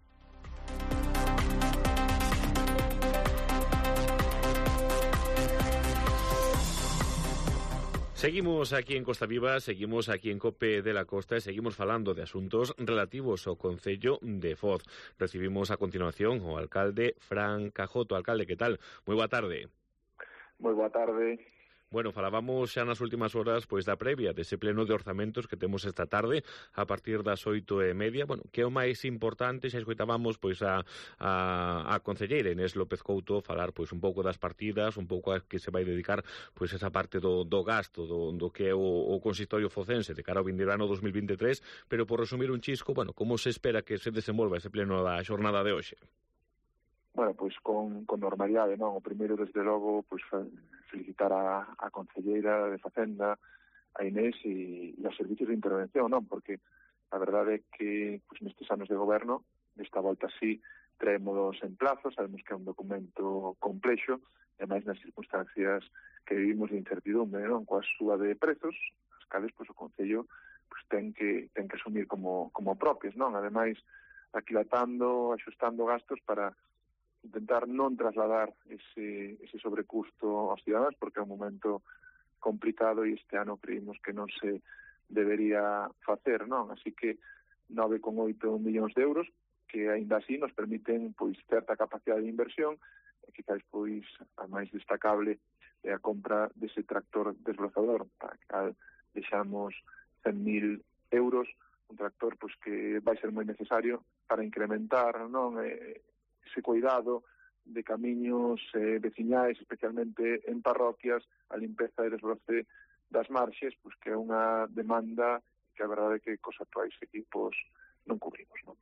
Seguimos aquí en Costa Viva, seguimos aquí en COPE de la Costa e seguimos falando de asuntos relativos ao Concello de Foz. Recibimos a continuación o alcalde Fran Cajoto. Alcalde, que tal? Moi boa tarde. Moi boa tarde. Bueno, falábamos xa nas últimas horas da previa dese pleno de orzamentos que temos esta tarde a partir das 8:30. Bueno, que é o máis importante? Xa escoitábamos a concelleira Inés López Couto falar un pouco das partidas, un pouco a que se vai dedicar esa parte do gasto do que é o consistorio focense de cara ao vindeiro 2023, pero por resumir un chisco, como se espera que se desenvolva ese pleno da xornada de hoxe? Bueno, con normalidade, non? O primeiro, desde logo, felicitar a concelleira de Facenda, a Inés e aos servicios de intervención, non? Porque a verdade é que nestes anos de goberno, desta volta sí, traemos en plazo, sabemos que é un documento complexo, e máis nas circunstancias que vivimos de incertidumbre, non? Coa súa de prezos, as cales o Concello ten que asumir como propias, non? Ademais, aquilatando, axustando gastos para intentar non trasladar ese sobrecusto aos ciudadanos, porque é un momento complicado e este ano creímos que non se debería facer, non? Así que 9,8 millóns de euros que aínda así nos permiten certa capacidade de inversión e quizás a máis destacable a compra dese tractor desbrozador, para que deixamos 100.000 euros, un tractor pois que vai ser moi necesario para incrementar, non, ese cuidado de camiños veciñais, especialmente en parroquias, a limpeza e desbroce das marxes, pois que é unha demanda que a verdade é que cos actuais equipos non cubrimos, non?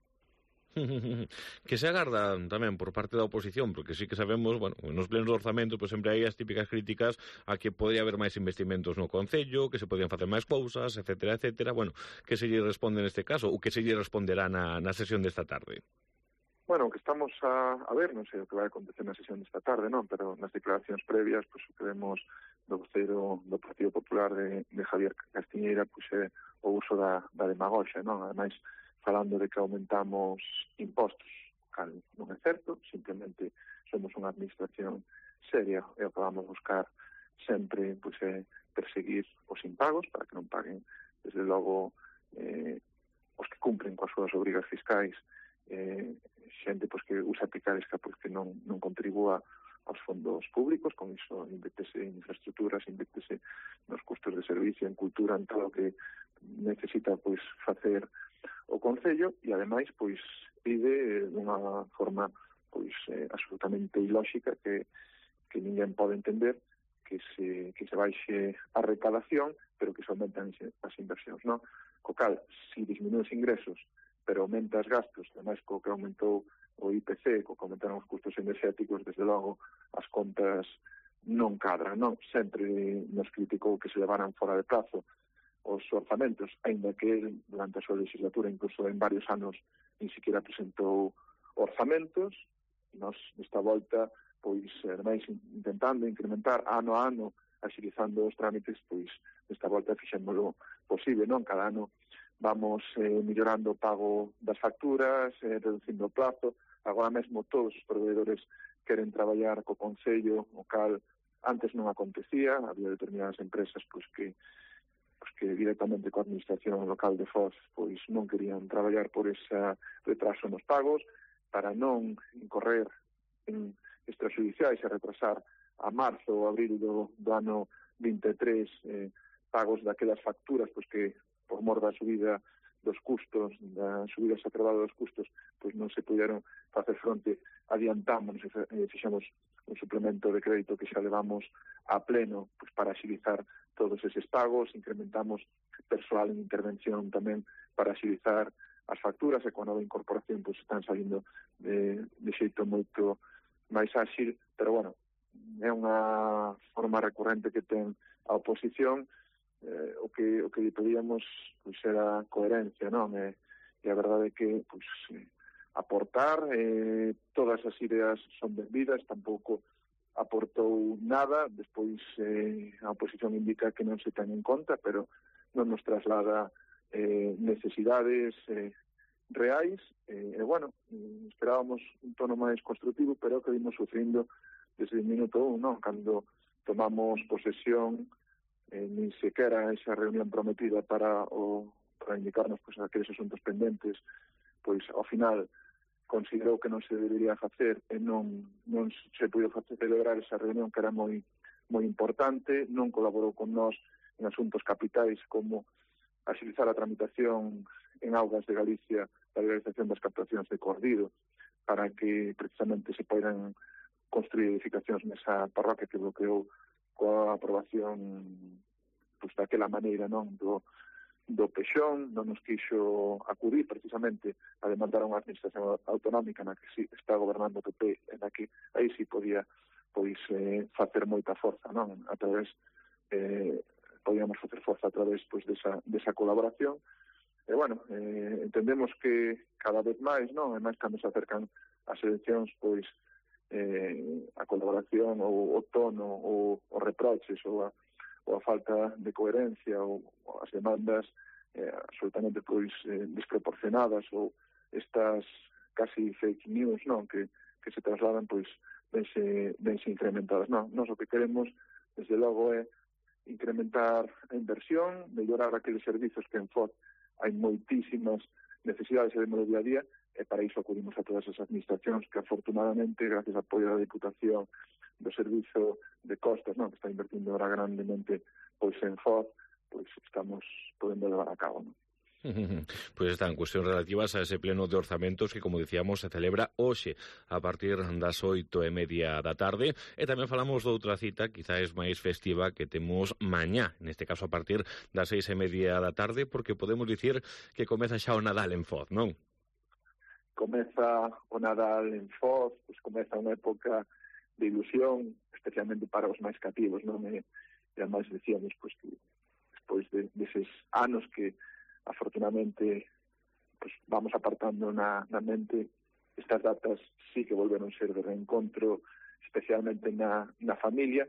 Que se agarda tamén por parte da oposición, porque sí que sabemos, bueno, nos plenos do orzamento pois sempre hai as típicas críticas a que podría haber máis investimentos no Concello, que se podían facer máis cousas, etcétera, etcétera. Bueno, que se lle responde neste caso, ou que se lle responderá na sesión desta tarde? Bueno, que estamos a ver, non sei o que vai acontecer na sesión desta tarde, non, pero nas declaracións previas, pois o que vemos do voceiro do Partido Popular de Javier Castiñeira, pois é o uso da demagoxia, non? Ademais, falando de que aumentamos impostos, cal non é certo, simplemente somos unha administración seria e o que vamos buscar sempre pois, é perseguir os impagos para que non paguen, desde logo, os que cumpren coas súas obrigas fiscais, xente pois, que usa picaresca pois, que non contribúa aos fondos públicos, con iso invertese en infraestructuras, invertese nos custos de servicio, en cultura, en todo o que necesita pois facer o Concello, e ademais pois pide dunha forma pois absolutamente ilóxica que ninguén pode entender que se baixe a recadación, pero que se aumentan as inversións, non? Co cal, se disminúe os ingresos, pero aumenta os gastos, ademais co que aumentou o IPC, co que aumentaron os custos enerxéticos, desde logo as contas non cadran, non? Sempre nos criticou que se levaran fora de prazo os orzamentos, aínda que durante a súa legislatura, incluso en varios anos, ni siquiera presentou orzamentos. Nos, nesta volta, pois, ademais, intentando incrementar ano a ano, agilizando os trámites, pois, nesta volta fixémolo posible, non? Cada ano vamos mellorando o pago das facturas, reducindo o plazo. Agora mesmo todos os proveedores queren traballar co Concello, o cal antes non acontecía, había determinadas empresas pois que directamente coa administración local de Foz pois non querían traballar por ese retraso nos pagos, para non incorrer en extrajudiciais e retrasar a marzo ou abril do ano 23 pagos daquelas facturas pois que por mor da subida dos custos, da subida exacerbada dos custos, pois non se puderon facer fronte. Adiantamos e fixamos un suplemento de crédito que xa levamos a pleno pois para agilizar todos eses pagos, incrementamos persoal en intervención tamén para agilizar as facturas, e coa nova incorporación pois están salindo de xeito moito máis áxil, pero bueno, é unha forma recurrente que ten a oposición. O que lle pedíamos pois era coherencia, non? E a verdade é que pois aportar todas as ideas son benvidas, tampouco aportou nada, despois a oposición indica que non se ten en conta, pero non nos traslada necesidades reais, e bueno, esperábamos un tono máis constructivo, pero que vimos sufrindo desde o minuto 1, non? Cando tomamos posesión, nin sequera esa reunión prometida para indicarnos pois, aqueles asuntos pendentes, pois ao final considerou que non se debería facer e non se puido celebrar esa reunión que era moi importante, non colaborou con nós en asuntos capitais como agilizar a tramitación en augas de Galicia da legalización das captacións de Cordido para que precisamente se poidan construir edificacións nesa parroquia que bloqueou coa aprobación pois, daquela maneira, non, do Pexón, non nos quixo acudir precisamente a demandar a unha administración autonómica na que sí está gobernando o PP, en a que aí sí podía pois facer moita forza, non? A través podíamos facer forza a través pois desa colaboración. E bueno, entendemos que cada vez máis, non? E máis cando se acercan as eleccións, pois a colaboración ou o tono ou os reproches ou a falta de coherencia ou as demandas absolutamente pois desproporcionadas ou estas casi fake news, non, que se trasladan pois vense incrementadas. Non, nós o que queremos desde logo é incrementar a inversión, mellorar aqueles servizos que en Foz hai moitísimas necesidades de no día a día, e para iso acudimos a todas as administracións que afortunadamente, gracias ao apoio da Diputación servizo de costas, non, que está invertindo ahora grandemente pois en Foz, pois estamos podendo levar a cabo, non? Pois están cuestións relativas a ese pleno de orzamentos que, como dicíamos, se celebra hoxe a partir das 8:30 da tarde, e tamén falamos de outra cita quizás máis festiva que temos mañá, neste caso a partir das 6:30 da tarde, porque podemos dicir que comeza xa o Nadal en Foz, non? Comeza o Nadal en Foz, pois comeza unha época de ilusión, especialmente para os máis cativos, non? E ademais decíamos pois que despois deses anos que afortunadamente pues vamos apartando na mente, estas datas sí que volveron ser de reencontro, especialmente na familia,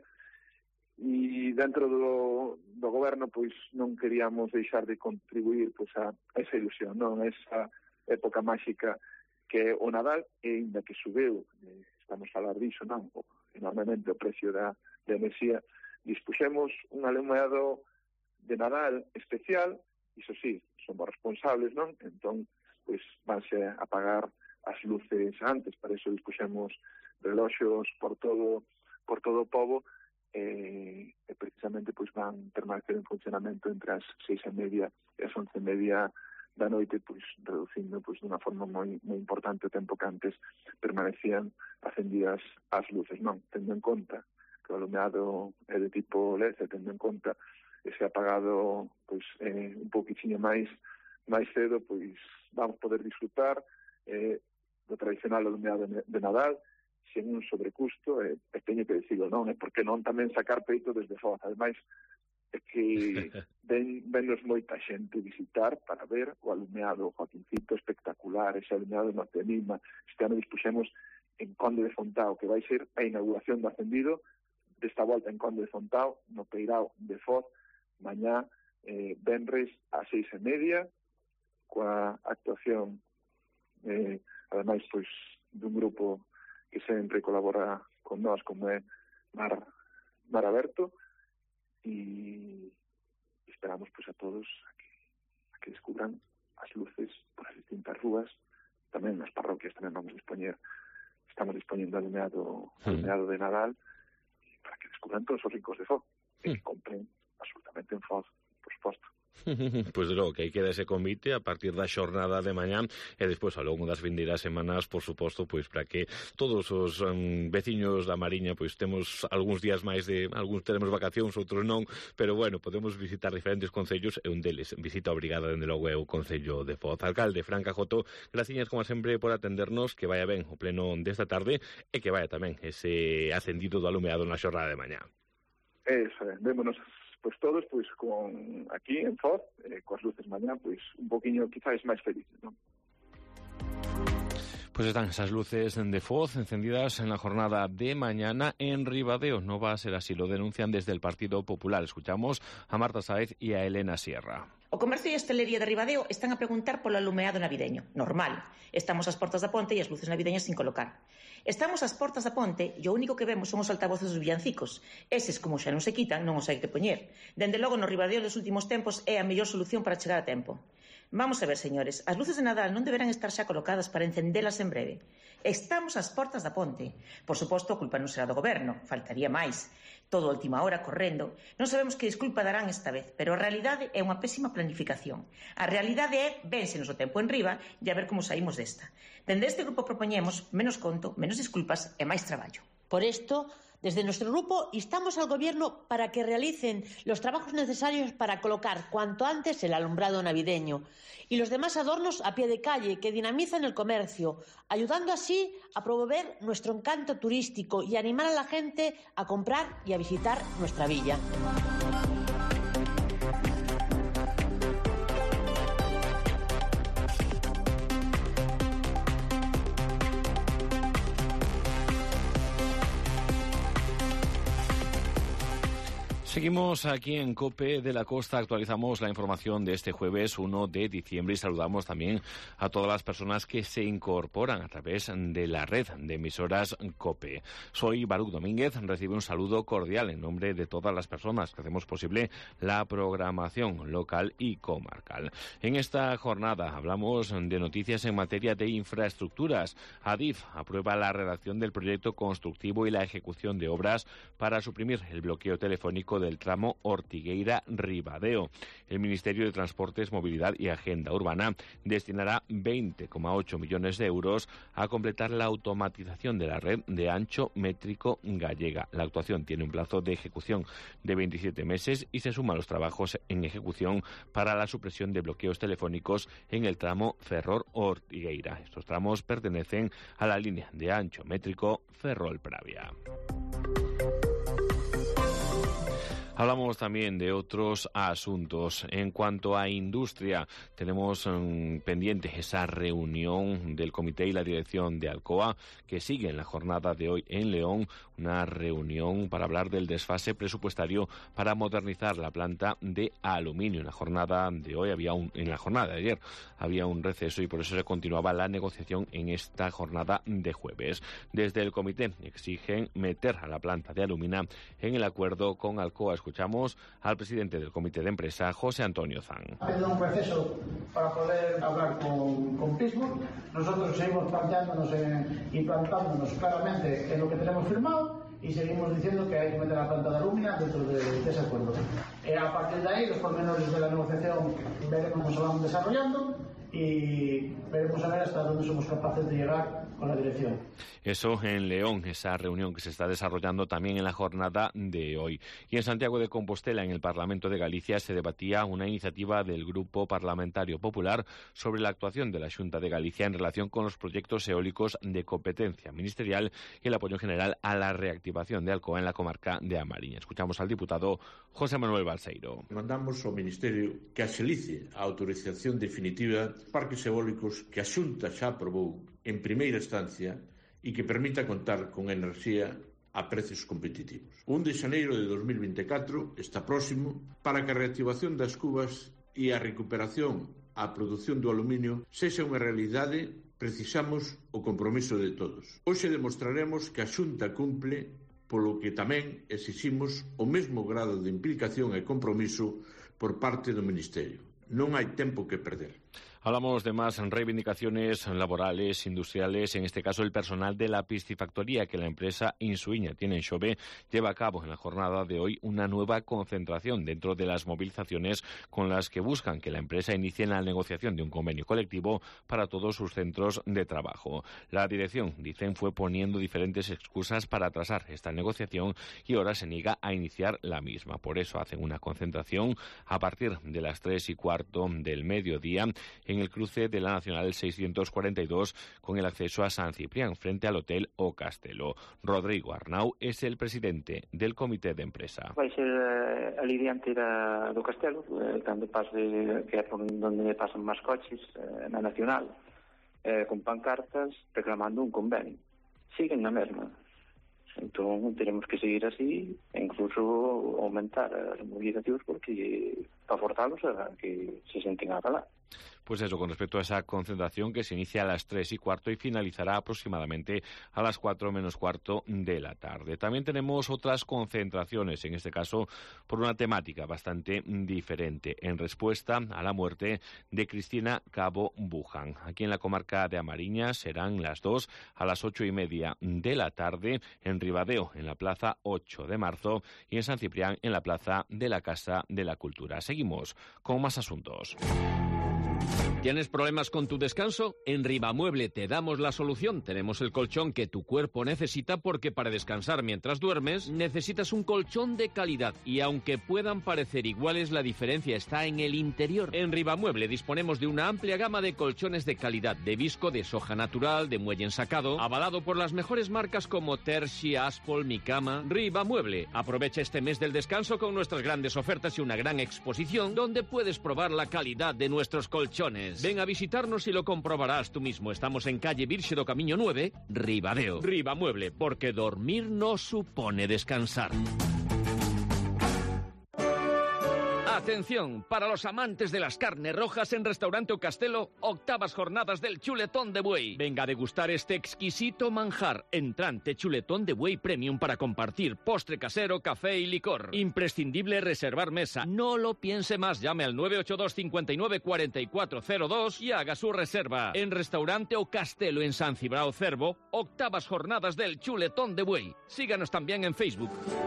e dentro do goberno pois non queríamos deixar de contribuir pois a esa ilusión, non, a esa época máxica que é o Nadal, e ainda que subeu, estamos a falar diso, non, enormemente o precio da enerxía, dispuxemos un alumeado de Nadal especial. Iso sí, somos responsables, non? Entón, pois, vanse a apagar as luces antes, para iso dispuxemos reloxos por todo o pobo, e precisamente pois van permanecer en funcionamento entre as 6:30 e as 11:30 da noite, pois reducindo pois dunha forma moi importante o tempo que antes permanecían acendidas as luces, non? Tendo en conta que o alumeado é de tipo LED, tendo en conta ese apagado pois un pouquiño máis cedo, pois vamos poder disfrutar do tradicional alumeado de Nadal sen un sobrecusto, e teño que dicirlo, non? É porque non tamén sacar peito desde Foz. Ademais, é que vennos moita xente visitar para ver o alumeado Joaquincito espectacular, ese alumeado no Tenima. Este ano dispuxemos en Conde de Fontao, que vai ser a inauguración do acendido desta volta en Conde de Fontao, no Peirao de Foz, mañá, venres a 6:30, coa actuación, ademais, pois, dun grupo que sempre colabora con nós, como é Mar Aberto, e esperamos, pois, a todos a que descubran as luces por as distintas rúas, tamén nas parroquias, tamén estamos dispoñendo alumeado de Nadal, para que descubran todos os ricos de Foz, e que compren absolutamente en Foz, por suposto. Pois de logo que aí queda ese convite a partir da xornada de mañá, e despois ao longo das vindeiras semanas, por suposto, pois para que todos os veciños da Mariña pois temos algúns días máis algúns teremos vacacións, outros non, pero bueno, podemos visitar diferentes concellos, e un deles, visita obrigada dende logo é o Concello de Foz. Alcalde Fran Cajoto, graciñas como sempre por atendernos, que vaya ben o pleno desta tarde, e que vaya tamén ese acendido do alumeado na xornada de mañá. Eso, vémonos pois todos pois con aquí en Foz, coas luces mañá, pois un poquinho quizás máis felices, non? Pues están esas luces de Foz encendidas en la jornada de mañana en Ribadeo. No va a ser así, lo denuncian desde el Partido Popular. Escuchamos a Marta Sáez y a Elena Sierra. O comercio e a hostelería de Ribadeo están a preguntar polo alumeado navideño. Normal. Estamos ás portas da ponte e as luces navideñas sin colocar. Estamos ás portas da ponte e o único que vemos son os altavoces dos villancicos. Eses, como xa non se quitan, non os hai que poñer. Dende logo, no Ribadeo dos últimos tempos é a mellor solución para chegar a tempo. Vamos a ver, señores, as luces de Nadal non deberán estar xa colocadas para encendelas en breve. Estamos ás portas da ponte. Por suposto, a culpa non será do goberno, faltaría máis. Todo a última hora, correndo. Non sabemos que desculpa darán esta vez, pero a realidade é unha pésima planificación. A realidade é vénsenos o tempo en riba e a ver como saímos desta. Dende este grupo propoñemos menos conto, menos disculpas e máis traballo. Por esto, desde nuestro grupo instamos al Gobierno para que realicen los trabajos necesarios para colocar cuanto antes el alumbrado navideño y los demás adornos a pie de calle que dinamizan el comercio, ayudando así a promover nuestro encanto turístico y animar a la gente a comprar y a visitar nuestra villa. Seguimos aquí en COPE de la Costa, actualizamos la información de este jueves 1 de diciembre y saludamos también a todas las personas que se incorporan a través de la red de emisoras COPE. Soy Baruch Domínguez, recibe un saludo cordial en nombre de todas las personas que hacemos posible la programación local y comarcal. En esta jornada hablamos de noticias en materia de infraestructuras. Adif aprueba la redacción del proyecto constructivo y la ejecución de obras para suprimir el bloqueo telefónico del tramo Ortigueira-Ribadeo. El Ministerio de Transportes, Movilidad y Agenda Urbana destinará 20,8 millones de euros a completar la automatización de la red de ancho métrico gallega. La actuación tiene un plazo de ejecución de 27 meses y se suman los trabajos en ejecución para la supresión de bloqueos telefónicos en el tramo Ferrol-Ortigueira. Estos tramos pertenecen a la línea de ancho métrico Ferrol-Pravia. Hablamos también de otros asuntos. En cuanto a industria, tenemos pendiente esa reunión del comité y la dirección de Alcoa, que sigue en la jornada de hoy en León, una reunión para hablar del desfase presupuestario para modernizar la planta de aluminio. En la jornada de hoy en la jornada de ayer había un receso y por eso se continuaba la negociación en esta jornada de jueves. Desde el comité exigen meter a la planta de alumina en el acuerdo con Alcoa. Escuchamos al presidente del comité de empresa, José Antonio Zan. Ha habido un receso para poder hablar con Pittsburgh. Nosotros seguimos planteándonos y plantándonos claramente en lo que tenemos firmado y seguimos diciendo que hay que meter la planta de alumina dentro de ese acuerdo. A partir de ahí, los pormenores de la negociación veremos cómo se van desarrollando y veremos a ver hasta dónde somos capaces de llegar con la dirección. Eso en León, esa reunión que se está desarrollando también en la jornada de hoy. Y en Santiago de Compostela, en el Parlamento de Galicia, se debatía una iniciativa del Grupo Parlamentario Popular sobre la actuación de la Xunta de Galicia en relación con los proyectos eólicos de competencia ministerial y el apoyo general a la reactivación de Alcoa en la comarca de A Mariña. Escuchamos al diputado José Manuel Balseiro. Mandamos ao Ministerio que axilice a autorización definitiva de parques eólicos que a Xunta xa aprobou en primeira instancia e que permita contar con enerxía a precios competitivos. O 1 de xaneiro de 2024 está próximo para que a reactivación das cubas e a recuperación á produción do aluminio sexa unha realidade. Precisamos o compromiso de todos. Hoxe demostraremos que a Xunta cumple, polo que tamén exiximos o mesmo grado de implicación e compromiso por parte do Ministerio. Non hai tempo que perder. Hablamos de más reivindicaciones laborales, industriales, en este caso el personal de la piscifactoría que la empresa Insuiña tiene en Xove lleva a cabo en la jornada de hoy una nueva concentración dentro de las movilizaciones con las que buscan que la empresa inicie la negociación de un convenio colectivo para todos sus centros de trabajo. La dirección, dicen, fue poniendo diferentes excusas para atrasar esta negociación y ahora se niega a iniciar la misma. Por eso hacen una concentración a partir de las 3:15 del mediodía en el cruce de la Nacional 642 con el acceso a San Ciprián frente al Hotel O Castelo. Rodrigo Arnau es el presidente del comité de empresa. Vai ser ali diante do Castelo, cando pase, que é por onde pasan máis coches, na Nacional, con pancartas reclamando un convenio. Siguen na mesma. Entón, teremos que seguir así e incluso aumentar as movilizacións porque para forzarlos a que se senten a falar. Pues eso, con respecto a esa concentración que se inicia a las 3:15 y finalizará aproximadamente a las 4:15 de la tarde. También tenemos otras concentraciones, en este caso por una temática bastante diferente, en respuesta a la muerte de Cristina Cabo Buján. Aquí en la comarca de A Mariña serán las 2 a las 8:30 de la tarde, en Ribadeo, en la Plaza 8 de Marzo, y en San Ciprián, en la Plaza de la Casa de la Cultura. Seguimos con más asuntos. ¿Tienes problemas con tu descanso? En Ribamueble te damos la solución. Tenemos el colchón que tu cuerpo necesita porque para descansar mientras duermes necesitas un colchón de calidad. Y aunque puedan parecer iguales, la diferencia está en el interior. En Ribamueble disponemos de una amplia gama de colchones de calidad, de visco, de soja natural, de muelle ensacado, avalado por las mejores marcas como Terzi, Aspol, Micama. Ribamueble. Aprovecha este mes del descanso con nuestras grandes ofertas y una gran exposición donde puedes probar la calidad de nuestros colchones. Ven a visitarnos y lo comprobarás tú mismo. Estamos en calle Virxe do Camiño 9, Ribadeo. Ribamueble, porque dormir no supone descansar. Atención, para los amantes de las carnes rojas en Restaurante O Castelo, 8ª jornadas del chuletón de buey. Venga a degustar este exquisito manjar, entrante chuletón de buey premium para compartir, postre casero, café y licor. Imprescindible reservar mesa. No lo piense más, llame al 982 59 4402 y haga su reserva. En Restaurante O Castelo en San Cibrao Cervo, 8ª jornadas del chuletón de buey. Síganos también en Facebook.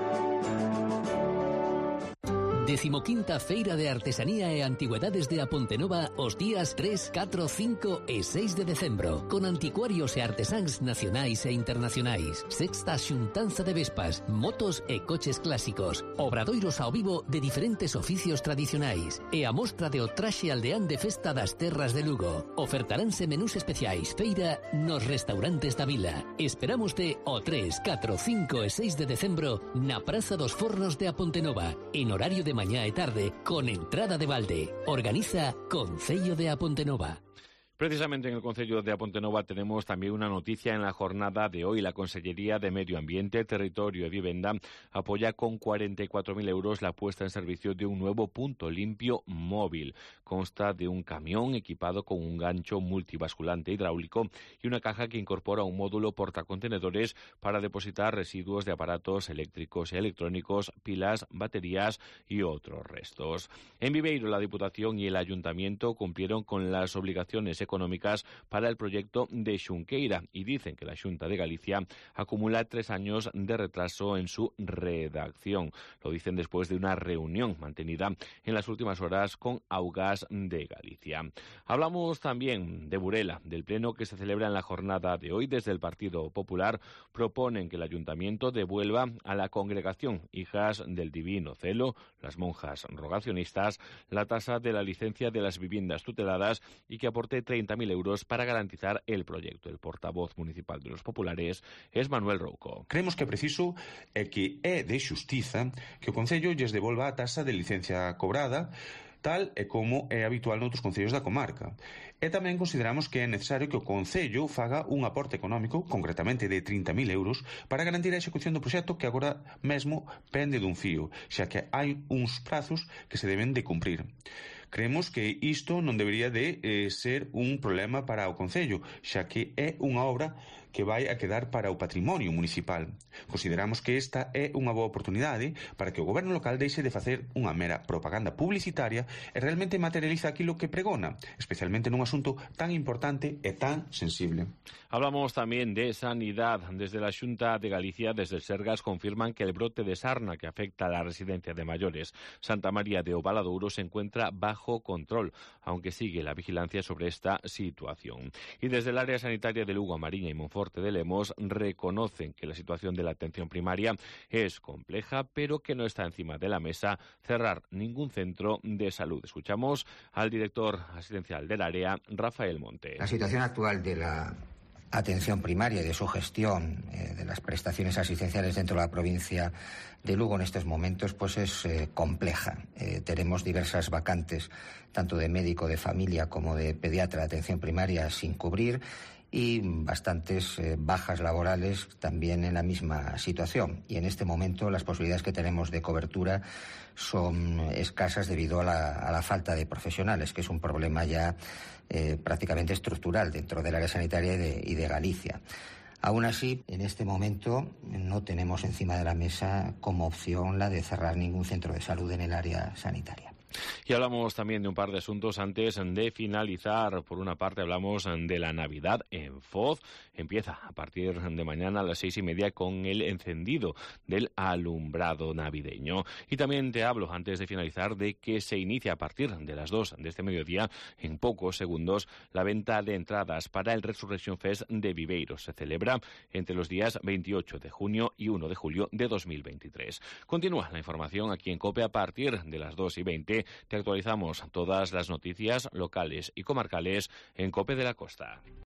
15ª Feira de Artesanía e Antigüedades de A Pontenova os días 3, 4, 5 e 6 de decembro, con anticuarios e artesáns nacionais e internacionais, sexta xuntanza de vespas, motos e coches clásicos, obradoiros ao vivo de diferentes oficios tradicionais e a mostra de o traxe aldeán de festa das terras de Lugo. Ofertaránse menús especiais feira nos restaurantes da vila. Esperámoste o 3, 4, 5 e 6 de decembro na Praza dos Fornos de A Pontenova, en horario de mañá e tarde, con entrada de balde. Organiza Concello de A Pontenova. Precisamente en el Concello de A Pontenova tenemos también una noticia en la jornada de hoy. La Consellería de Medio Ambiente, Territorio y Vivienda apoya con 44.000 euros la puesta en servicio de un nuevo punto limpio móvil. Consta de un camión equipado con un gancho multibasculante hidráulico y una caja que incorpora un módulo portacontenedores para depositar residuos de aparatos eléctricos y electrónicos, pilas, baterías y otros restos. En Viveiro, la Diputación y el Ayuntamiento cumplieron con las obligaciones económicas para el proyecto de Xunqueira y dicen que la Xunta de Galicia acumula 3 años de retraso en su redacción. Lo dicen después de una reunión mantenida en las últimas horas con Augas de Galicia. Hablamos también de Burela, del pleno que se celebra en la jornada de hoy. Desde el Partido Popular proponen que el Ayuntamiento devuelva a la congregación Hijas del Divino Celo, las monjas rogacionistas, la tasa de la licencia de las viviendas tuteladas y que aporte 30.000 euros para garantizar el proyecto. El portavoz municipal de los populares es Manuel Rouco. Creemos que é preciso e que é de xustiza que o Concello lles devolva a tasa de licencia cobrada, tal e como é habitual noutros concellos da comarca. E tamén consideramos que é necesario que o Concello faga un aporte económico, concretamente de 30.000 euros, para garantir a execución do proxecto que agora mesmo pende dun fío, xa que hai uns prazos que se deben de cumprir. Creemos que isto non debería de ser un problema para o Concello, xa que é unha obra que vai a quedar para o patrimonio municipal. Consideramos que esta é unha boa oportunidade para que o goberno local deixe de facer unha mera propaganda publicitaria e realmente materializa aquilo que pregona, especialmente nun asunto tan importante e tan sensible. Hablamos también de sanidad. Desde la Xunta de Galicia, desde el Sergas, confirman que el brote de sarna que afecta a la residencia de mayores Santa María de Ovaladouro se encuentra bajo control, aunque sigue la vigilancia sobre esta situación. Y desde el área sanitaria de Lugo, Mariña y Monforte de Lemos reconocen que la situación de la atención primaria es compleja, pero que no está encima de la mesa cerrar ningún centro de salud. Escuchamos al director asistencial del área, Rafael Monte. La situación actual de la atención primaria y de su gestión de las prestaciones asistenciales dentro de la provincia de Lugo en estos momentos pues es compleja. Tenemos diversas vacantes, tanto de médico de familia como de pediatra de atención primaria sin cubrir y bastantes bajas laborales también en la misma situación. Y en este momento las posibilidades que tenemos de cobertura son escasas debido a la falta de profesionales, que es un problema ya prácticamente estructural dentro del área sanitaria y de Galicia. Aún así, en este momento no tenemos encima de la mesa como opción la de cerrar ningún centro de salud en el área sanitaria. Y hablamos también de un par de asuntos antes de finalizar. Por una parte hablamos de la Navidad en Foz. Empieza a partir de mañana a las 6:30 con el encendido del alumbrado navideño. Y también te hablo, antes de finalizar, de que se inicia a partir de las 2 de este mediodía, en pocos segundos, la venta de entradas para el Resurrection Fest de Viveiro. Se celebra entre los días 28 de junio y 1 de julio de 2023. Continúa la información aquí en COPE a partir de las 2:20. Te actualizamos todas las noticias locales y comarcales en COPE de la Costa.